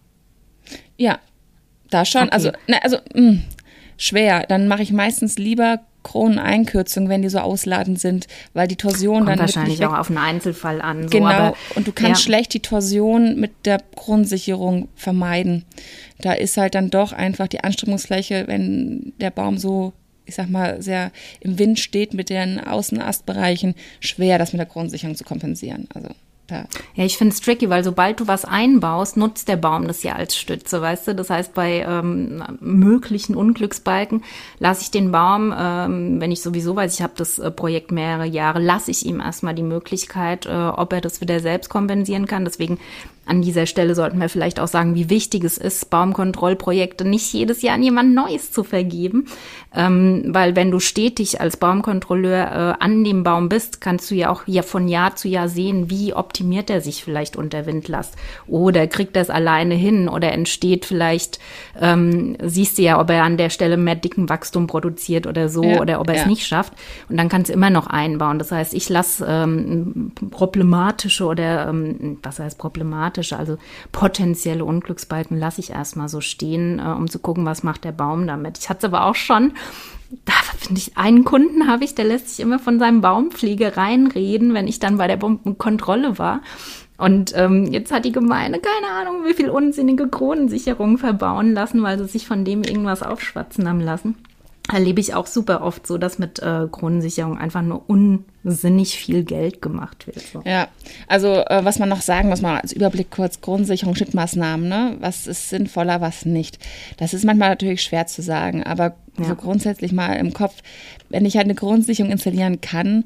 Ja, da schon. Okay. Schwer. Dann mache ich meistens lieber Kroneneinkürzung, wenn die so ausladend sind, weil die Torsion kommt dann wahrscheinlich auch auf einen Einzelfall an. Genau, aber, und du kannst schlecht die Torsion mit der Grundsicherung vermeiden. Da ist halt dann doch einfach die Anstrengungsfläche, wenn der Baum so, ich sag mal, sehr im Wind steht mit den Außenastbereichen, schwer, das mit der Grundsicherung zu kompensieren. Also ja, ich finde es tricky, weil sobald du was einbaust, nutzt der Baum das ja als Stütze, weißt du? Das heißt, bei möglichen Unglücksbalken lasse ich den Baum, wenn ich sowieso weiß, ich habe das Projekt mehrere Jahre, lasse ich ihm erstmal die Möglichkeit, ob er das wieder selbst kompensieren kann. Deswegen an dieser Stelle sollten wir vielleicht auch sagen, wie wichtig es ist, Baumkontrollprojekte nicht jedes Jahr an jemand Neues zu vergeben. Weil wenn du stetig als Baumkontrolleur an dem Baum bist, kannst du ja auch von Jahr zu Jahr sehen, wie optimiert er sich vielleicht unter Windlast. Oder kriegt er es alleine hin oder entsteht vielleicht, siehst du ja, ob er an der Stelle mehr dicken Wachstum produziert oder so, oder ob er es nicht schafft. Und dann kannst du immer noch einbauen. Das heißt, ich lasse problematische oder was heißt problematische, also potenzielle Unglücksbalken lasse ich erstmal so stehen, um zu gucken, was macht der Baum damit. Ich hatte es aber auch schon, da finde ich, einen Kunden habe ich, der lässt sich immer von seinem Baumfliege reinreden, wenn ich dann bei der Kontrolle war. Und jetzt hat die Gemeinde, keine Ahnung, wie viel unsinnige Kronensicherungen verbauen lassen, weil sie sich von dem irgendwas aufschwatzen haben lassen. Erlebe ich auch super oft so, dass mit Kronensicherung einfach nur unsinnig viel Geld gemacht wird. So. Ja, also was man noch sagen muss, mal als Überblick kurz, Kronensicherung, Schnittmaßnahmen, ne? Was ist sinnvoller, was nicht. Das ist manchmal natürlich schwer zu sagen, aber so grundsätzlich mal im Kopf, wenn ich halt eine Kronensicherung installieren kann,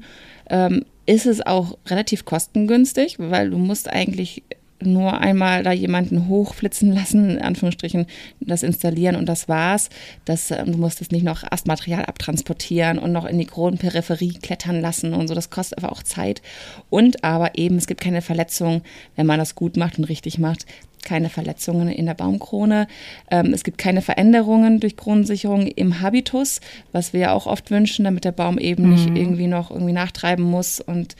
ist es auch relativ kostengünstig, weil du musst eigentlich nur einmal da jemanden hochflitzen lassen, in Anführungsstrichen, das installieren und das war's. Du musst es nicht noch Astmaterial abtransportieren und noch in die Kronenperipherie klettern lassen und so. Das kostet einfach auch Zeit. Und aber eben, es gibt keine Verletzungen, wenn man das gut macht und richtig macht. Keine Verletzungen in der Baumkrone. Es gibt keine Veränderungen durch Kronensicherung im Habitus, was wir ja auch oft wünschen, damit der Baum eben nicht irgendwie nachtreiben muss. Und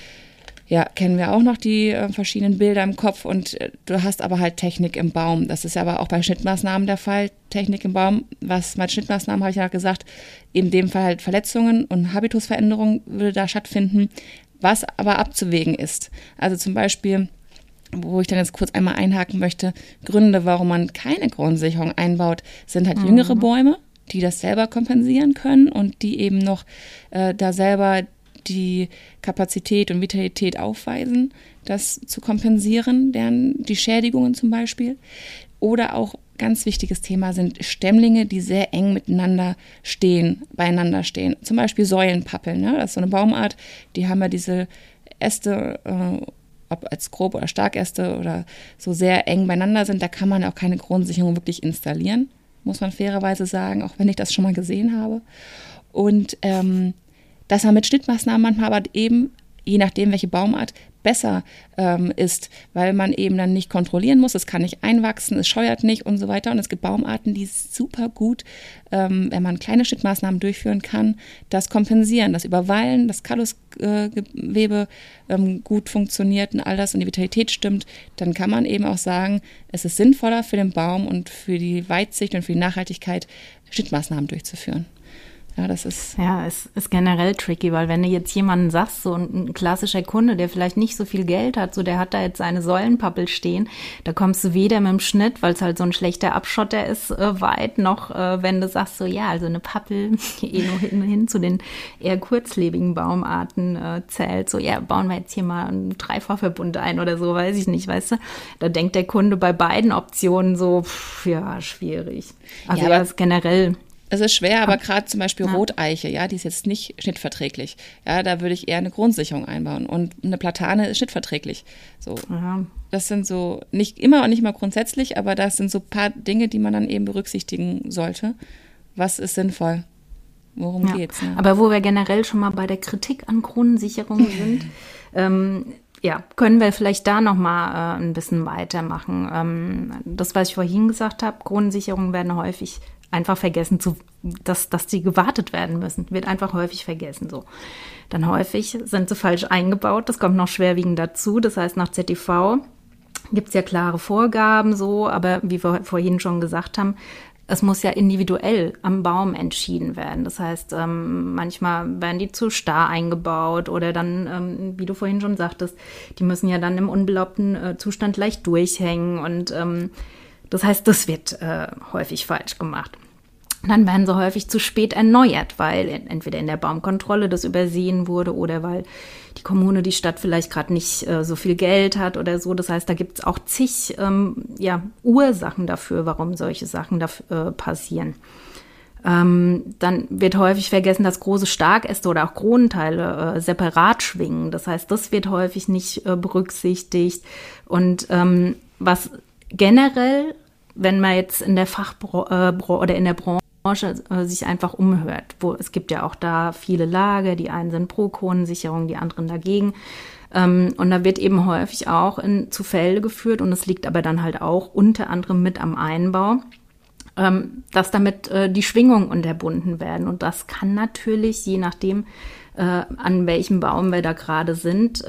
ja, kennen wir auch noch die verschiedenen Bilder im Kopf und du hast aber halt Technik im Baum. Das ist aber auch bei Schnittmaßnahmen der Fall, Technik im Baum. Was mit Schnittmaßnahmen, habe ich ja gesagt, in dem Fall halt Verletzungen und Habitusveränderungen würde da stattfinden, was aber abzuwägen ist. Also zum Beispiel, wo ich dann jetzt kurz einmal einhaken möchte, Gründe, warum man keine Kronensicherung einbaut, sind halt jüngere Bäume, die das selber kompensieren können und die eben noch da selber die Kapazität und Vitalität aufweisen, das zu kompensieren, die Schädigungen zum Beispiel. Oder auch ganz wichtiges Thema sind Stämmlinge, die sehr eng beieinander stehen. Zum Beispiel Säulenpappeln, ne? Das ist so eine Baumart, die haben ja diese Äste, ob als Grob- oder Starkäste oder so sehr eng beieinander sind, da kann man auch keine Kronensicherung wirklich installieren, muss man fairerweise sagen, auch wenn ich das schon mal gesehen habe. Und dass man mit Schnittmaßnahmen manchmal aber eben, je nachdem welche Baumart, besser ist, weil man eben dann nicht kontrollieren muss, es kann nicht einwachsen, es scheuert nicht und so weiter. Und es gibt Baumarten, die super gut, wenn man kleine Schnittmaßnahmen durchführen kann, das kompensieren, das Überwallen, das Kallusgewebe gut funktioniert und all das und die Vitalität stimmt, dann kann man eben auch sagen, es ist sinnvoller für den Baum und für die Weitsicht und für die Nachhaltigkeit, Schnittmaßnahmen durchzuführen. Ja, das ist. Ja, es ist generell tricky, weil wenn du jetzt jemanden sagst, so ein klassischer Kunde, der vielleicht nicht so viel Geld hat, so der hat da jetzt seine Säulenpappel stehen, da kommst du weder mit dem Schnitt, weil es halt so ein schlechter Abschotter ist, weit, noch wenn du sagst, so ja, also eine Pappel, die nur hin zu den eher kurzlebigen Baumarten zählt, so ja, bauen wir jetzt hier mal einen Dreifachverbund ein oder so, weiß ich nicht, weißt du. Da denkt der Kunde bei beiden Optionen so, ja, schwierig. Also ja, ist generell. Es ist schwer, aber gerade zum Beispiel Roteiche, ja, die ist jetzt nicht schnittverträglich. Ja, da würde ich eher eine Grundsicherung einbauen. Und eine Platane ist schnittverträglich. So. Ja. Das sind so, nicht immer und nicht mal grundsätzlich, aber das sind so ein paar Dinge, die man dann eben berücksichtigen sollte. Was ist sinnvoll? Worum geht's? Ne? Aber wo wir generell schon mal bei der Kritik an Kronensicherungen sind, ja, können wir vielleicht da nochmal ein bisschen weitermachen. Das, was ich vorhin gesagt habe, Kronensicherungen werden häufig einfach vergessen, dass die gewartet werden müssen. Wird einfach häufig vergessen. So. Dann häufig sind sie falsch eingebaut. Das kommt noch schwerwiegend dazu. Das heißt, nach ZTV gibt es ja klare Vorgaben, so, aber wie wir vorhin schon gesagt haben, es muss ja individuell am Baum entschieden werden. Das heißt, manchmal werden die zu starr eingebaut oder dann, wie du vorhin schon sagtest, die müssen ja dann im unbelaubten Zustand leicht durchhängen und das heißt, das wird häufig falsch gemacht. Dann werden sie häufig zu spät erneuert, weil entweder in der Baumkontrolle das übersehen wurde oder weil die Kommune, die Stadt vielleicht gerade nicht so viel Geld hat oder so. Das heißt, da gibt es auch zig Ursachen dafür, warum solche Sachen passieren. Dann wird häufig vergessen, dass große Starkäste oder auch Kronenteile separat schwingen. Das heißt, das wird häufig nicht berücksichtigt. Und was generell, wenn man jetzt in der oder in der Branche sich einfach umhört, es gibt ja auch da viele Lager, die einen sind pro Kronensicherung, die anderen dagegen. Und da wird eben häufig auch zu Felde geführt und es liegt aber dann halt auch unter anderem mit am Einbau, dass damit die Schwingungen unterbunden werden. Und das kann natürlich, je nachdem, an welchem Baum wir da gerade sind,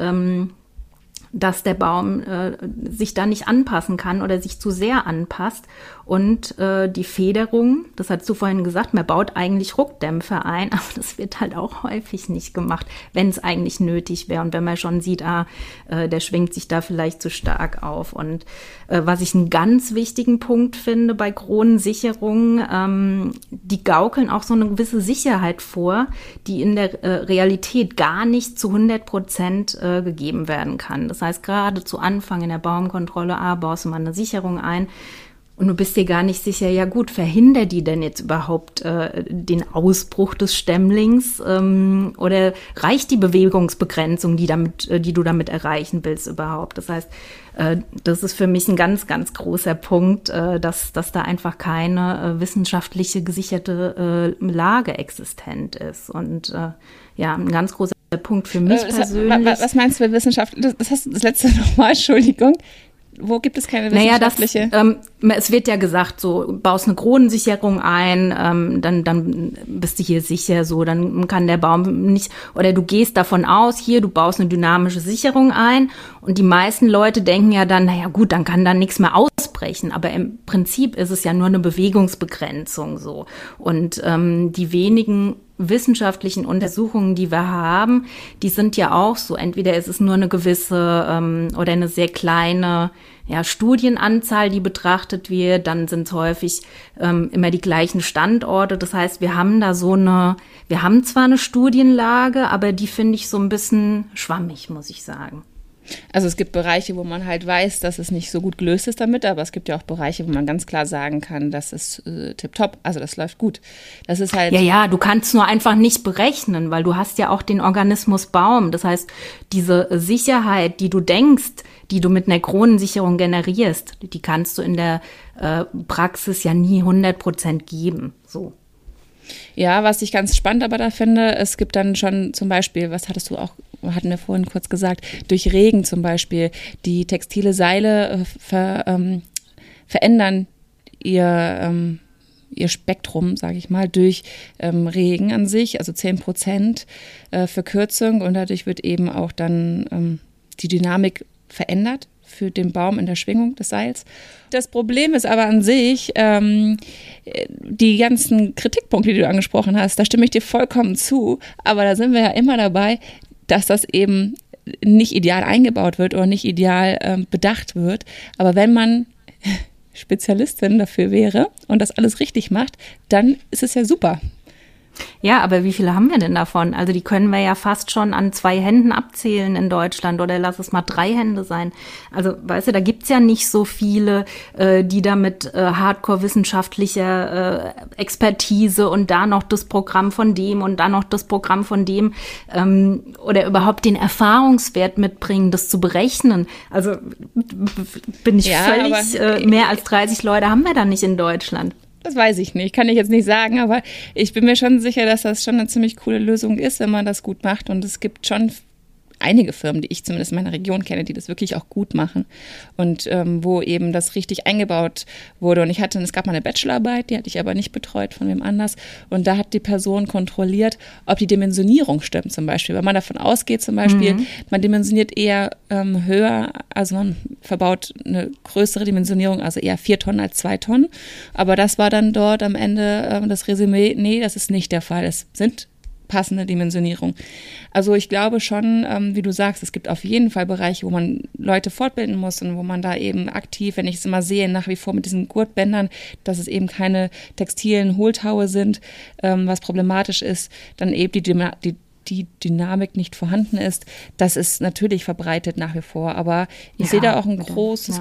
dass der Baum sich da nicht anpassen kann oder sich zu sehr anpasst und die Federung, das hast du vorhin gesagt, man baut eigentlich Ruckdämpfer ein, aber das wird halt auch häufig nicht gemacht, wenn es eigentlich nötig wäre und wenn man schon sieht, der schwingt sich da vielleicht zu stark auf. Und was ich einen ganz wichtigen Punkt finde bei Kronensicherungen, die gaukeln auch so eine gewisse Sicherheit vor, die in der Realität gar nicht zu 100% gegeben werden kann. Das heißt, gerade zu Anfang in der Baumkontrolle, baust du mal eine Sicherung ein und du bist dir gar nicht sicher, ja gut, verhindert die denn jetzt überhaupt den Ausbruch des Stämmlings oder reicht die Bewegungsbegrenzung, die du damit erreichen willst überhaupt? Das heißt, das ist für mich ein ganz, ganz großer Punkt, dass da einfach keine wissenschaftliche gesicherte Lage existent ist und ein ganz großer Punkt für mich persönlich. Was meinst du mit Wissenschaft? Das hast du das letzte nochmal, Entschuldigung. Wo gibt es keine wissenschaftliche? Es wird ja gesagt, so baust eine Kronensicherung ein, dann bist du hier sicher, so dann kann der Baum nicht, oder du gehst davon aus, hier du baust eine dynamische Sicherung ein und die meisten Leute denken ja dann, naja gut, dann kann da nichts mehr ausbrechen, aber im Prinzip ist es ja nur eine Bewegungsbegrenzung so und die wenigen wissenschaftlichen Untersuchungen, die wir haben, die sind ja auch so. Entweder ist es nur eine gewisse oder eine sehr kleine Studienanzahl, die betrachtet wird, dann sind es häufig immer die gleichen Standorte. Das heißt, wir haben da wir haben zwar eine Studienlage, aber die finde ich so ein bisschen schwammig, muss ich sagen. Also es gibt Bereiche, wo man halt weiß, dass es nicht so gut gelöst ist damit, aber es gibt ja auch Bereiche, wo man ganz klar sagen kann, das ist tipptopp, also das läuft gut. Das ist halt Ja, du kannst nur einfach nicht berechnen, weil du hast ja auch den Organismus Baum. Das heißt, diese Sicherheit, die du denkst, die du mit einer Kronensicherung generierst, die kannst du in der Praxis ja nie 100% geben, so. Ja, was ich ganz spannend aber da finde, es gibt dann schon zum Beispiel, hatten wir vorhin kurz gesagt, durch Regen zum Beispiel, die textile Seile verändern ihr Spektrum, sage ich mal, durch Regen an sich, also 10% Verkürzung und dadurch wird eben auch dann die Dynamik verändert für den Baum in der Schwingung des Seils. Das Problem ist aber an sich, die ganzen Kritikpunkte, die du angesprochen hast, da stimme ich dir vollkommen zu, aber da sind wir ja immer dabei, dass das eben nicht ideal eingebaut wird oder nicht ideal bedacht wird. Aber wenn man Spezialistin dafür wäre und das alles richtig macht, dann ist es ja super. Ja, aber wie viele haben wir denn davon? Also die können wir ja fast schon an 2 Händen abzählen in Deutschland oder lass es mal 3 Hände sein. Also weißt du, da gibt's ja nicht so viele, die da mit hardcore-wissenschaftlicher Expertise und da noch das Programm von dem und da noch das Programm von dem oder überhaupt den Erfahrungswert mitbringen, das zu berechnen. Also bin ich völlig, mehr als 30 Leute haben wir da nicht in Deutschland. Das weiß ich nicht, kann ich jetzt nicht sagen, aber ich bin mir schon sicher, dass das schon eine ziemlich coole Lösung ist, wenn man das gut macht. Und es gibt schon einige Firmen, die ich zumindest in meiner Region kenne, die das wirklich auch gut machen und wo eben das richtig eingebaut wurde. Und es gab mal eine Bachelorarbeit, die hatte ich aber nicht betreut von wem anders. Und da hat die Person kontrolliert, ob die Dimensionierung stimmt zum Beispiel. Wenn man davon ausgeht zum Beispiel, man dimensioniert eher höher, also man verbaut eine größere Dimensionierung, also eher 4 Tonnen als 2 Tonnen. Aber das war dann dort am Ende das Resümee, nee, das ist nicht der Fall. Es sind passende Dimensionierung. Also ich glaube schon, wie du sagst, es gibt auf jeden Fall Bereiche, wo man Leute fortbilden muss und wo man da eben aktiv, wenn ich es immer sehe, nach wie vor mit diesen Gurtbändern, dass es eben keine textilen Hohltaue sind, was problematisch ist, dann eben die Dynamik nicht vorhanden ist. Das ist natürlich verbreitet nach wie vor, aber ich sehe da auch ein großes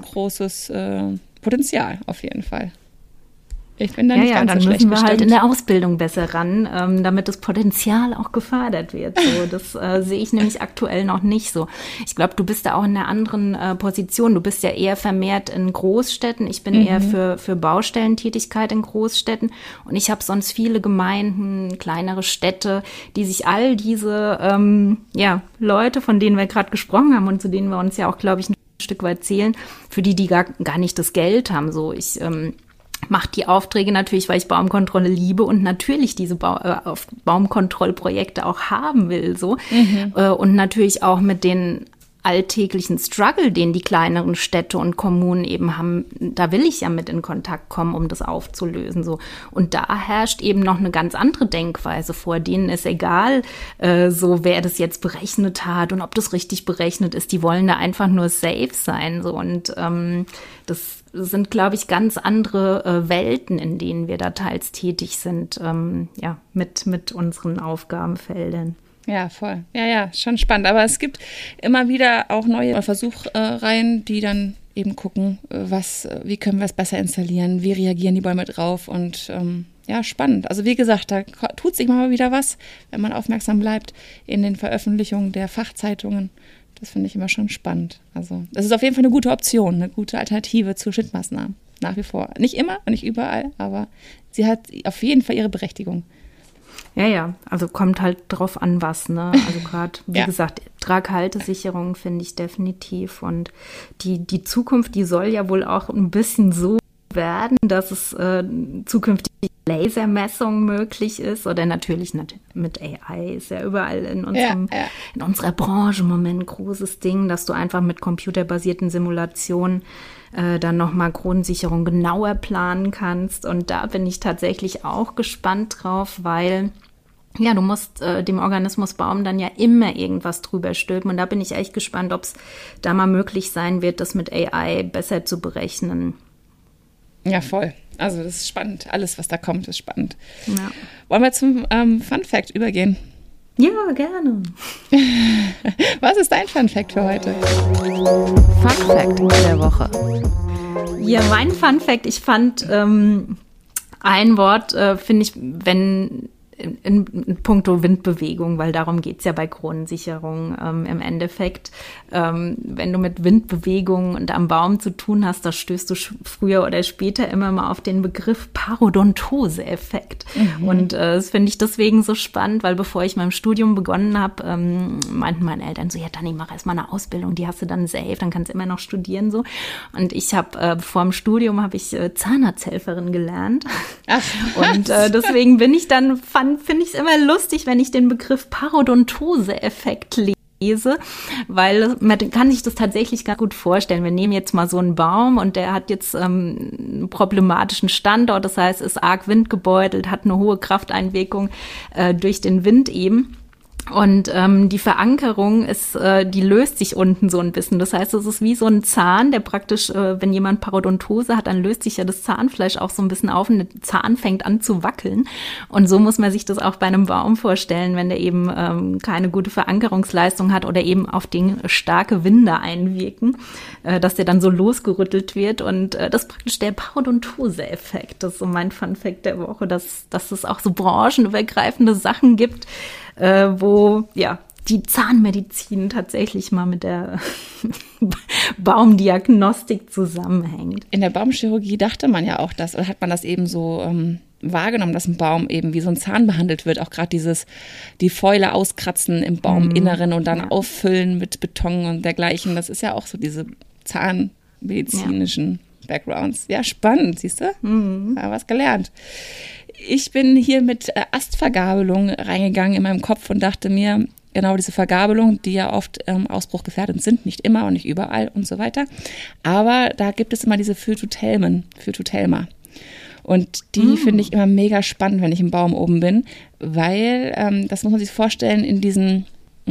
Potenzial auf jeden Fall. Ich bin da nicht ganz so schlecht dann müssen wir bestimmt. halt in der Ausbildung besser ran, damit das Potenzial auch gefördert wird. So, das sehe ich nämlich aktuell noch nicht so. Ich glaube, du bist da auch in einer anderen Position. Du bist ja eher vermehrt in Großstädten. Ich bin eher für Baustellentätigkeit in Großstädten. Und ich habe sonst viele Gemeinden, kleinere Städte, die sich all diese Leute, von denen wir gerade gesprochen haben und zu denen wir uns ja auch, glaube ich, ein Stück weit zählen, für die gar nicht das Geld haben. So, ich mache die Aufträge natürlich, weil ich Baumkontrolle liebe und natürlich diese Baumkontrollprojekte auch haben will, so. Und natürlich auch mit den alltäglichen Struggle, den die kleineren Städte und Kommunen eben haben, da will ich ja mit in Kontakt kommen, um das aufzulösen, so. Und da herrscht eben noch eine ganz andere Denkweise vor. Denen ist egal, so wer das jetzt berechnet hat und ob das richtig berechnet ist. Die wollen da einfach nur safe sein, so. Und das sind, glaube ich, ganz andere Welten, in denen wir da teils tätig sind, mit unseren Aufgabenfeldern. Ja, voll. Ja, schon spannend. Aber es gibt immer wieder auch neue Versuchreihen, die dann eben gucken, wie können wir es besser installieren, wie reagieren die Bäume drauf und spannend. Also wie gesagt, da tut sich mal wieder was, wenn man aufmerksam bleibt in den Veröffentlichungen der Fachzeitungen. Das finde ich immer schon spannend. Also das ist auf jeden Fall eine gute Option, eine gute Alternative zu Schnittmaßnahmen. Nach wie vor. Nicht immer und nicht überall, aber sie hat auf jeden Fall ihre Berechtigung. Ja, also kommt halt drauf an, was, ne? Also gerade, wie gesagt, Traghaltesicherung finde ich definitiv. Und die Zukunft, die soll ja wohl auch ein bisschen so werden, dass es zukünftig Lasermessung möglich ist oder natürlich mit AI ist ja überall in unserer Branche im Moment ein großes Ding, dass du einfach mit computerbasierten Simulationen dann nochmal Kronensicherung genauer planen kannst. Und da bin ich tatsächlich auch gespannt drauf, weil du musst dem Organismus Baum dann ja immer irgendwas drüber stülpen. Und da bin ich echt gespannt, ob es da mal möglich sein wird, das mit AI besser zu berechnen. Ja, voll. Also das ist spannend. Alles, was da kommt, ist spannend. Ja. Wollen wir zum Fun Fact übergehen? Ja, gerne. Was ist dein Fun Fact für heute? Fun Fact der Woche. Ja, mein Fun Fact, ich fand ein Wort, finde ich, wenn in puncto Windbewegung, weil darum geht's ja bei Kronensicherung im Endeffekt. Wenn du mit Windbewegung und am Baum zu tun hast, da stößt du früher oder später immer mal auf den Begriff Parodontose-Effekt. Und das finde ich deswegen so spannend, weil bevor ich mein Studium begonnen habe, meinten meine Eltern so, ja Dani, mach erst mal eine Ausbildung, die hast du dann safe, dann kannst du immer noch studieren so. Und ich habe vor dem Studium habe ich Zahnarzthelferin gelernt. Ach, und deswegen bin ich dann finde ich es immer lustig, wenn ich den Begriff Parodontose-Effekt lese, weil man kann sich das tatsächlich ganz gut vorstellen. Wir nehmen jetzt mal so einen Baum und der hat jetzt einen problematischen Standort, das heißt, ist arg windgebeutelt, hat eine hohe Krafteinwirkung durch den Wind eben. Und die Verankerung die löst sich unten so ein bisschen. Das heißt, es ist wie so ein Zahn, der praktisch, wenn jemand Parodontose hat, dann löst sich ja das Zahnfleisch auch so ein bisschen auf und der Zahn fängt an zu wackeln. Und so muss man sich das auch bei einem Baum vorstellen, wenn der eben keine gute Verankerungsleistung hat oder eben auf den starke Winde einwirken, dass der dann so losgerüttelt wird. Und das ist praktisch der Parodontose-Effekt. Das ist so mein Fun-Fact der Woche, dass es auch so branchenübergreifende Sachen gibt, wo ja die Zahnmedizin tatsächlich mal mit der Baumdiagnostik zusammenhängt. In der Baumchirurgie dachte man ja auch das, oder hat man das eben so wahrgenommen, dass ein Baum eben wie so ein Zahn behandelt wird. Auch gerade die Fäule auskratzen im Bauminneren und dann auffüllen mit Beton und dergleichen. Das ist ja auch so diese zahnmedizinischen Backgrounds. Ja, spannend, siehst du? Ja, was gelernt. Ich bin hier mit Astvergabelung reingegangen in meinem Kopf und dachte mir, genau diese Vergabelung, die ja oft ausbruchgefährdet sind, nicht immer und nicht überall und so weiter. Aber da gibt es immer diese Phytothelma. Und die finde ich immer mega spannend, wenn ich im Baum oben bin, weil, das muss man sich vorstellen, in diesen,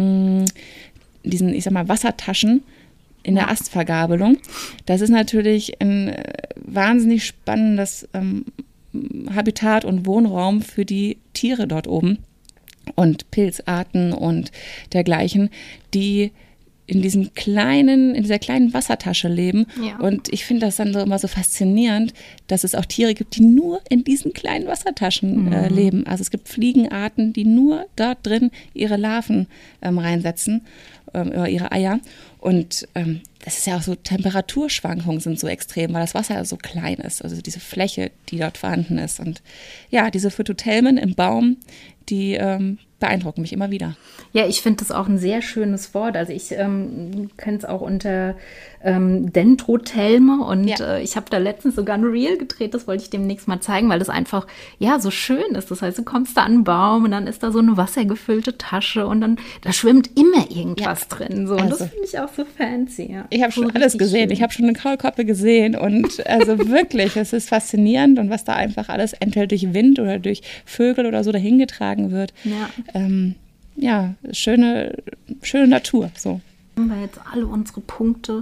ich sag mal, Wassertaschen in der Astvergabelung. Das ist natürlich ein wahnsinnig spannendes Habitat und Wohnraum für die Tiere dort oben und Pilzarten und dergleichen, die in dieser kleinen Wassertasche leben. Ja. Und ich finde das dann so immer so faszinierend, dass es auch Tiere gibt, die nur in diesen kleinen Wassertaschen leben. Also es gibt Fliegenarten, die nur dort drin ihre Larven reinsetzen, oder ihre Eier. Und das ist ja auch so, Temperaturschwankungen sind so extrem, weil das Wasser ja so klein ist, also diese Fläche, die dort vorhanden ist. Und ja, diese Phytothelmen im Baum, die beeindrucken mich immer wieder. Ja, ich finde das auch ein sehr schönes Wort. Also ich kenne es auch unter Dendrothelme und ich habe da letztens sogar ein Reel gedreht, das wollte ich demnächst mal zeigen, weil das einfach ja so schön ist. Das heißt, du kommst da an einen Baum und dann ist da so eine wassergefüllte Tasche und dann da schwimmt immer irgendwas drin. So. Und das finde ich auch so fancy. Ja. Ich habe schon alles gesehen. Schön. Ich habe schon eine Kaulquappe gesehen und also wirklich, es ist faszinierend und was da einfach alles entweder durch Wind oder durch Vögel oder so dahingetragen wird. Ja, schöne Natur. So. Haben wir jetzt alle unsere Punkte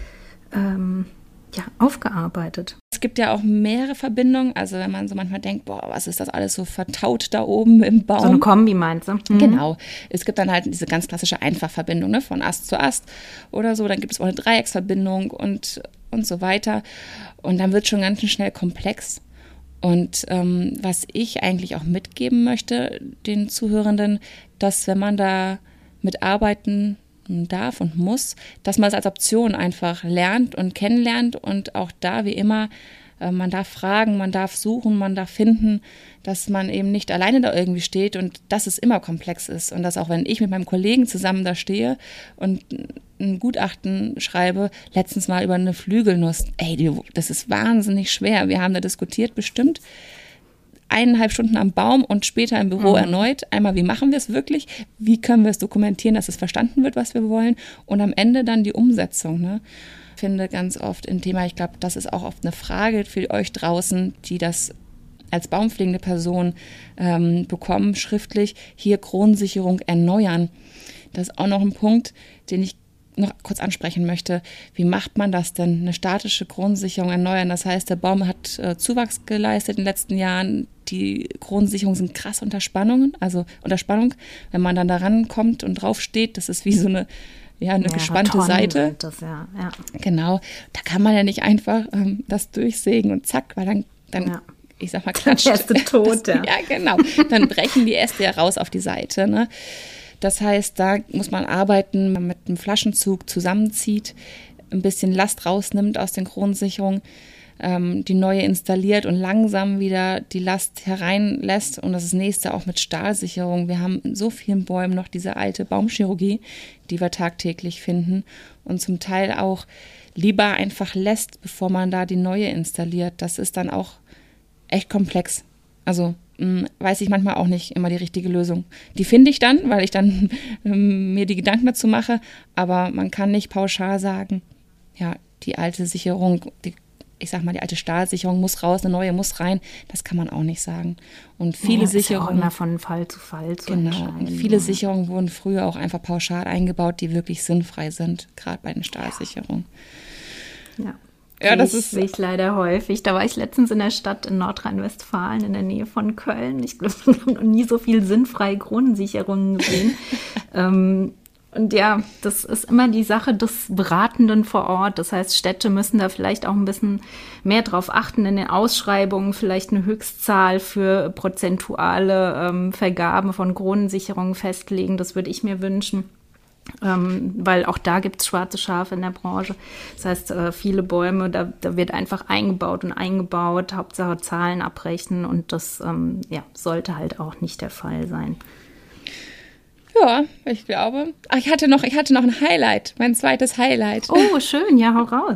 aufgearbeitet. Es gibt ja auch mehrere Verbindungen, also wenn man so manchmal denkt, boah, was ist das alles so vertaut da oben im Baum? So eine Kombi meinst du? Genau. Es gibt dann halt diese ganz klassische Einfachverbindung, ne, von Ast zu Ast oder so, dann gibt es auch eine Dreiecksverbindung und so weiter und dann wird es schon ganz schnell komplex. Und was ich eigentlich auch mitgeben möchte den Zuhörenden, dass wenn man da mitarbeiten darf und muss, dass man es als Option einfach lernt und kennenlernt und auch da wie immer, man darf fragen, man darf suchen, man darf finden, dass man eben nicht alleine da irgendwie steht und dass es immer komplex ist und dass auch wenn ich mit meinem Kollegen zusammen da stehe und ein Gutachten schreibe, letztens mal über eine Flügelnuss, das ist wahnsinnig schwer, wir haben da diskutiert bestimmt 1,5 Stunden am Baum und später im Büro erneut. Einmal, wie machen wir es wirklich? Wie können wir es dokumentieren, dass es verstanden wird, was wir wollen? Und am Ende dann die Umsetzung. Ne? Ich finde ganz oft ein Thema, ich glaube, das ist auch oft eine Frage für euch draußen, die das als baumpflegende Person bekommen, schriftlich, hier Kronensicherung erneuern. Das ist auch noch ein Punkt, den ich noch kurz ansprechen möchte, wie macht man das denn? Eine statische Kronensicherung erneuern, das heißt, der Baum hat Zuwachs geleistet in den letzten Jahren, die Kronensicherungen sind krass unter Spannung, wenn man dann da rankommt und drauf steht, das ist wie so eine gespannte Seite. Das, ja. Genau, da kann man ja nicht einfach das durchsägen und zack, weil dann ich sag mal, klatscht. Der erste tot, ja, genau. Dann brechen die Äste ja raus auf die Seite, ne? Das heißt, da muss man arbeiten, wenn man mit einem Flaschenzug zusammenzieht, ein bisschen Last rausnimmt aus den Kronensicherungen, die neue installiert und langsam wieder die Last hereinlässt. Und das nächste auch mit Stahlsicherung. Wir haben in so vielen Bäumen noch diese alte Baumchirurgie, die wir tagtäglich finden und zum Teil auch lieber einfach lässt, bevor man da die neue installiert. Das ist dann auch echt komplex. Also weiß ich manchmal auch nicht immer die richtige Lösung. Die finde ich dann, weil ich dann mir die Gedanken dazu mache, aber man kann nicht pauschal sagen, ja, die alte Sicherung, die alte Stahlsicherung muss raus, eine neue muss rein. Das kann man auch nicht sagen. Und viele Sicherungen. Ist ja auch immer von Fall zu Fall zu entscheiden. Und viele Sicherungen wurden früher auch einfach pauschal eingebaut, die wirklich sinnfrei sind, gerade bei den Stahlsicherungen. Ja, das sehe ich leider häufig. Da war ich letztens in der Stadt in Nordrhein-Westfalen, in der Nähe von Köln. Ich glaube, ich habe noch nie so viel sinnfreie Kronensicherungen gesehen. Und ja, das ist immer die Sache des Beratenden vor Ort. Das heißt, Städte müssen da vielleicht auch ein bisschen mehr drauf achten, in den Ausschreibungen vielleicht eine Höchstzahl für prozentuale Vergaben von Kronensicherungen festlegen. Das würde ich mir wünschen. Weil auch da gibt es schwarze Schafe in der Branche. Das heißt, viele Bäume, da wird einfach eingebaut, Hauptsache Zahlen abrechnen und das sollte halt auch nicht der Fall sein. Ja, ich glaube. Ich hatte noch ein Highlight, mein zweites Highlight. Oh, schön, ja, hau raus.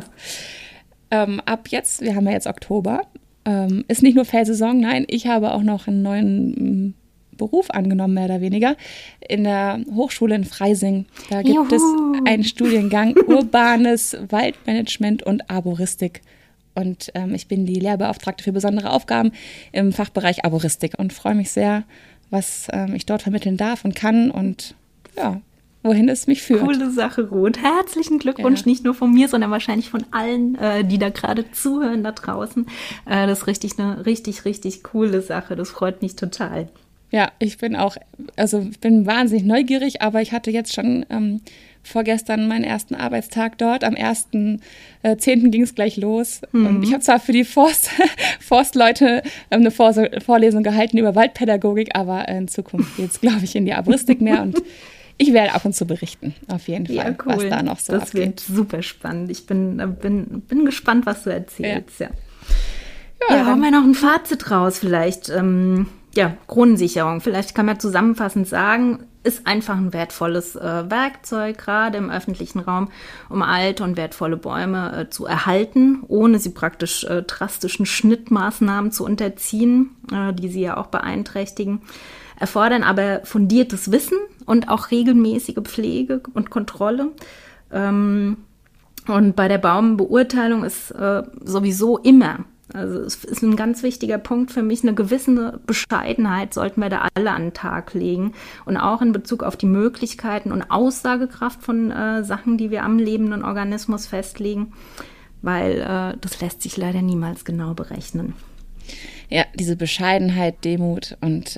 Ab jetzt, wir haben ja jetzt Oktober, ist nicht nur Fellsaison, nein, ich habe auch noch einen neuen Beruf angenommen, mehr oder weniger, in der Hochschule in Freising. Da gibt es einen Studiengang Urbanes Waldmanagement und Arboristik. Und ich bin die Lehrbeauftragte für besondere Aufgaben im Fachbereich Arboristik und freue mich sehr, was ich dort vermitteln darf und kann und ja, wohin es mich führt. Coole Sache, Ruth. Herzlichen Glückwunsch, nicht nur von mir, sondern wahrscheinlich von allen, die da gerade zuhören da draußen. Das ist eine richtig coole Sache. Das freut mich total. Ja, ich bin wahnsinnig neugierig, aber ich hatte jetzt schon vorgestern meinen ersten Arbeitstag dort. Am 1.10. ging es gleich los. Und ich habe zwar für die Forstleute eine Vorlesung gehalten über Waldpädagogik, aber in Zukunft geht es, glaube ich, in die Arboristik mehr und ich werde ab und zu berichten, auf jeden Fall, cool. Was da noch so abgeht. Das wird super spannend. Ich bin gespannt, was du erzählst. Ja, haben wir noch ein Fazit raus vielleicht. Kronensicherung. Vielleicht kann man zusammenfassend sagen, ist einfach ein wertvolles Werkzeug, gerade im öffentlichen Raum, um alte und wertvolle Bäume zu erhalten, ohne sie praktisch drastischen Schnittmaßnahmen zu unterziehen, die sie ja auch beeinträchtigen, erfordern aber fundiertes Wissen und auch regelmäßige Pflege und Kontrolle. Und bei der Baumbeurteilung ist sowieso immer, also es ist ein ganz wichtiger Punkt für mich, eine gewisse Bescheidenheit sollten wir da alle an den Tag legen und auch in Bezug auf die Möglichkeiten und Aussagekraft von Sachen, die wir am lebenden Organismus festlegen, weil das lässt sich leider niemals genau berechnen. Ja, diese Bescheidenheit, Demut und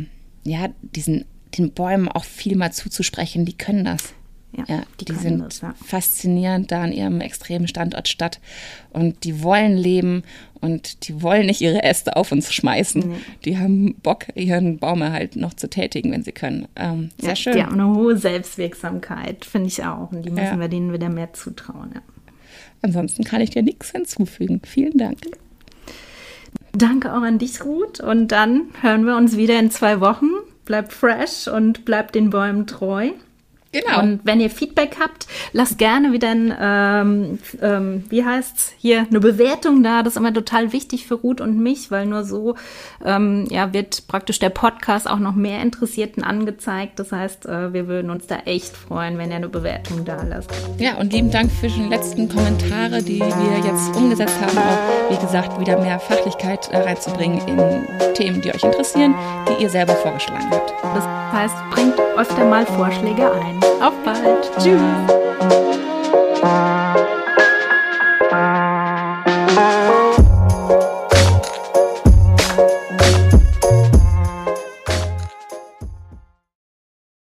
den Bäumen auch viel mal zuzusprechen, die können das. Ja, die sind faszinierend da an ihrem extremen Standort Stadt und die wollen leben und die wollen nicht ihre Äste auf uns schmeißen. Nee. Die haben Bock, ihren Baumerhalt noch zu tätigen, wenn sie können. Sehr schön. Die haben eine hohe Selbstwirksamkeit, finde ich auch. Und die müssen wir denen wieder mehr zutrauen. Ja. Ansonsten kann ich dir nichts hinzufügen. Vielen Dank. Danke auch an dich, Ruth. Und dann hören wir uns wieder in 2 Wochen. Bleibt fresh und bleibt den Bäumen treu. Genau. Und wenn ihr Feedback habt, lasst gerne wieder eine Bewertung da. Das ist immer total wichtig für Ruth und mich, weil nur so wird praktisch der Podcast auch noch mehr Interessierten angezeigt. Das heißt, wir würden uns da echt freuen, wenn ihr eine Bewertung da lasst. Ja, und lieben Dank für die letzten Kommentare, die wir jetzt umgesetzt haben, auch, wie gesagt, wieder mehr Fachlichkeit reinzubringen in Themen, die euch interessieren, die ihr selber vorgeschlagen habt. Das heißt, bringt öfter mal Vorschläge ein. Auf bald. Tschüss.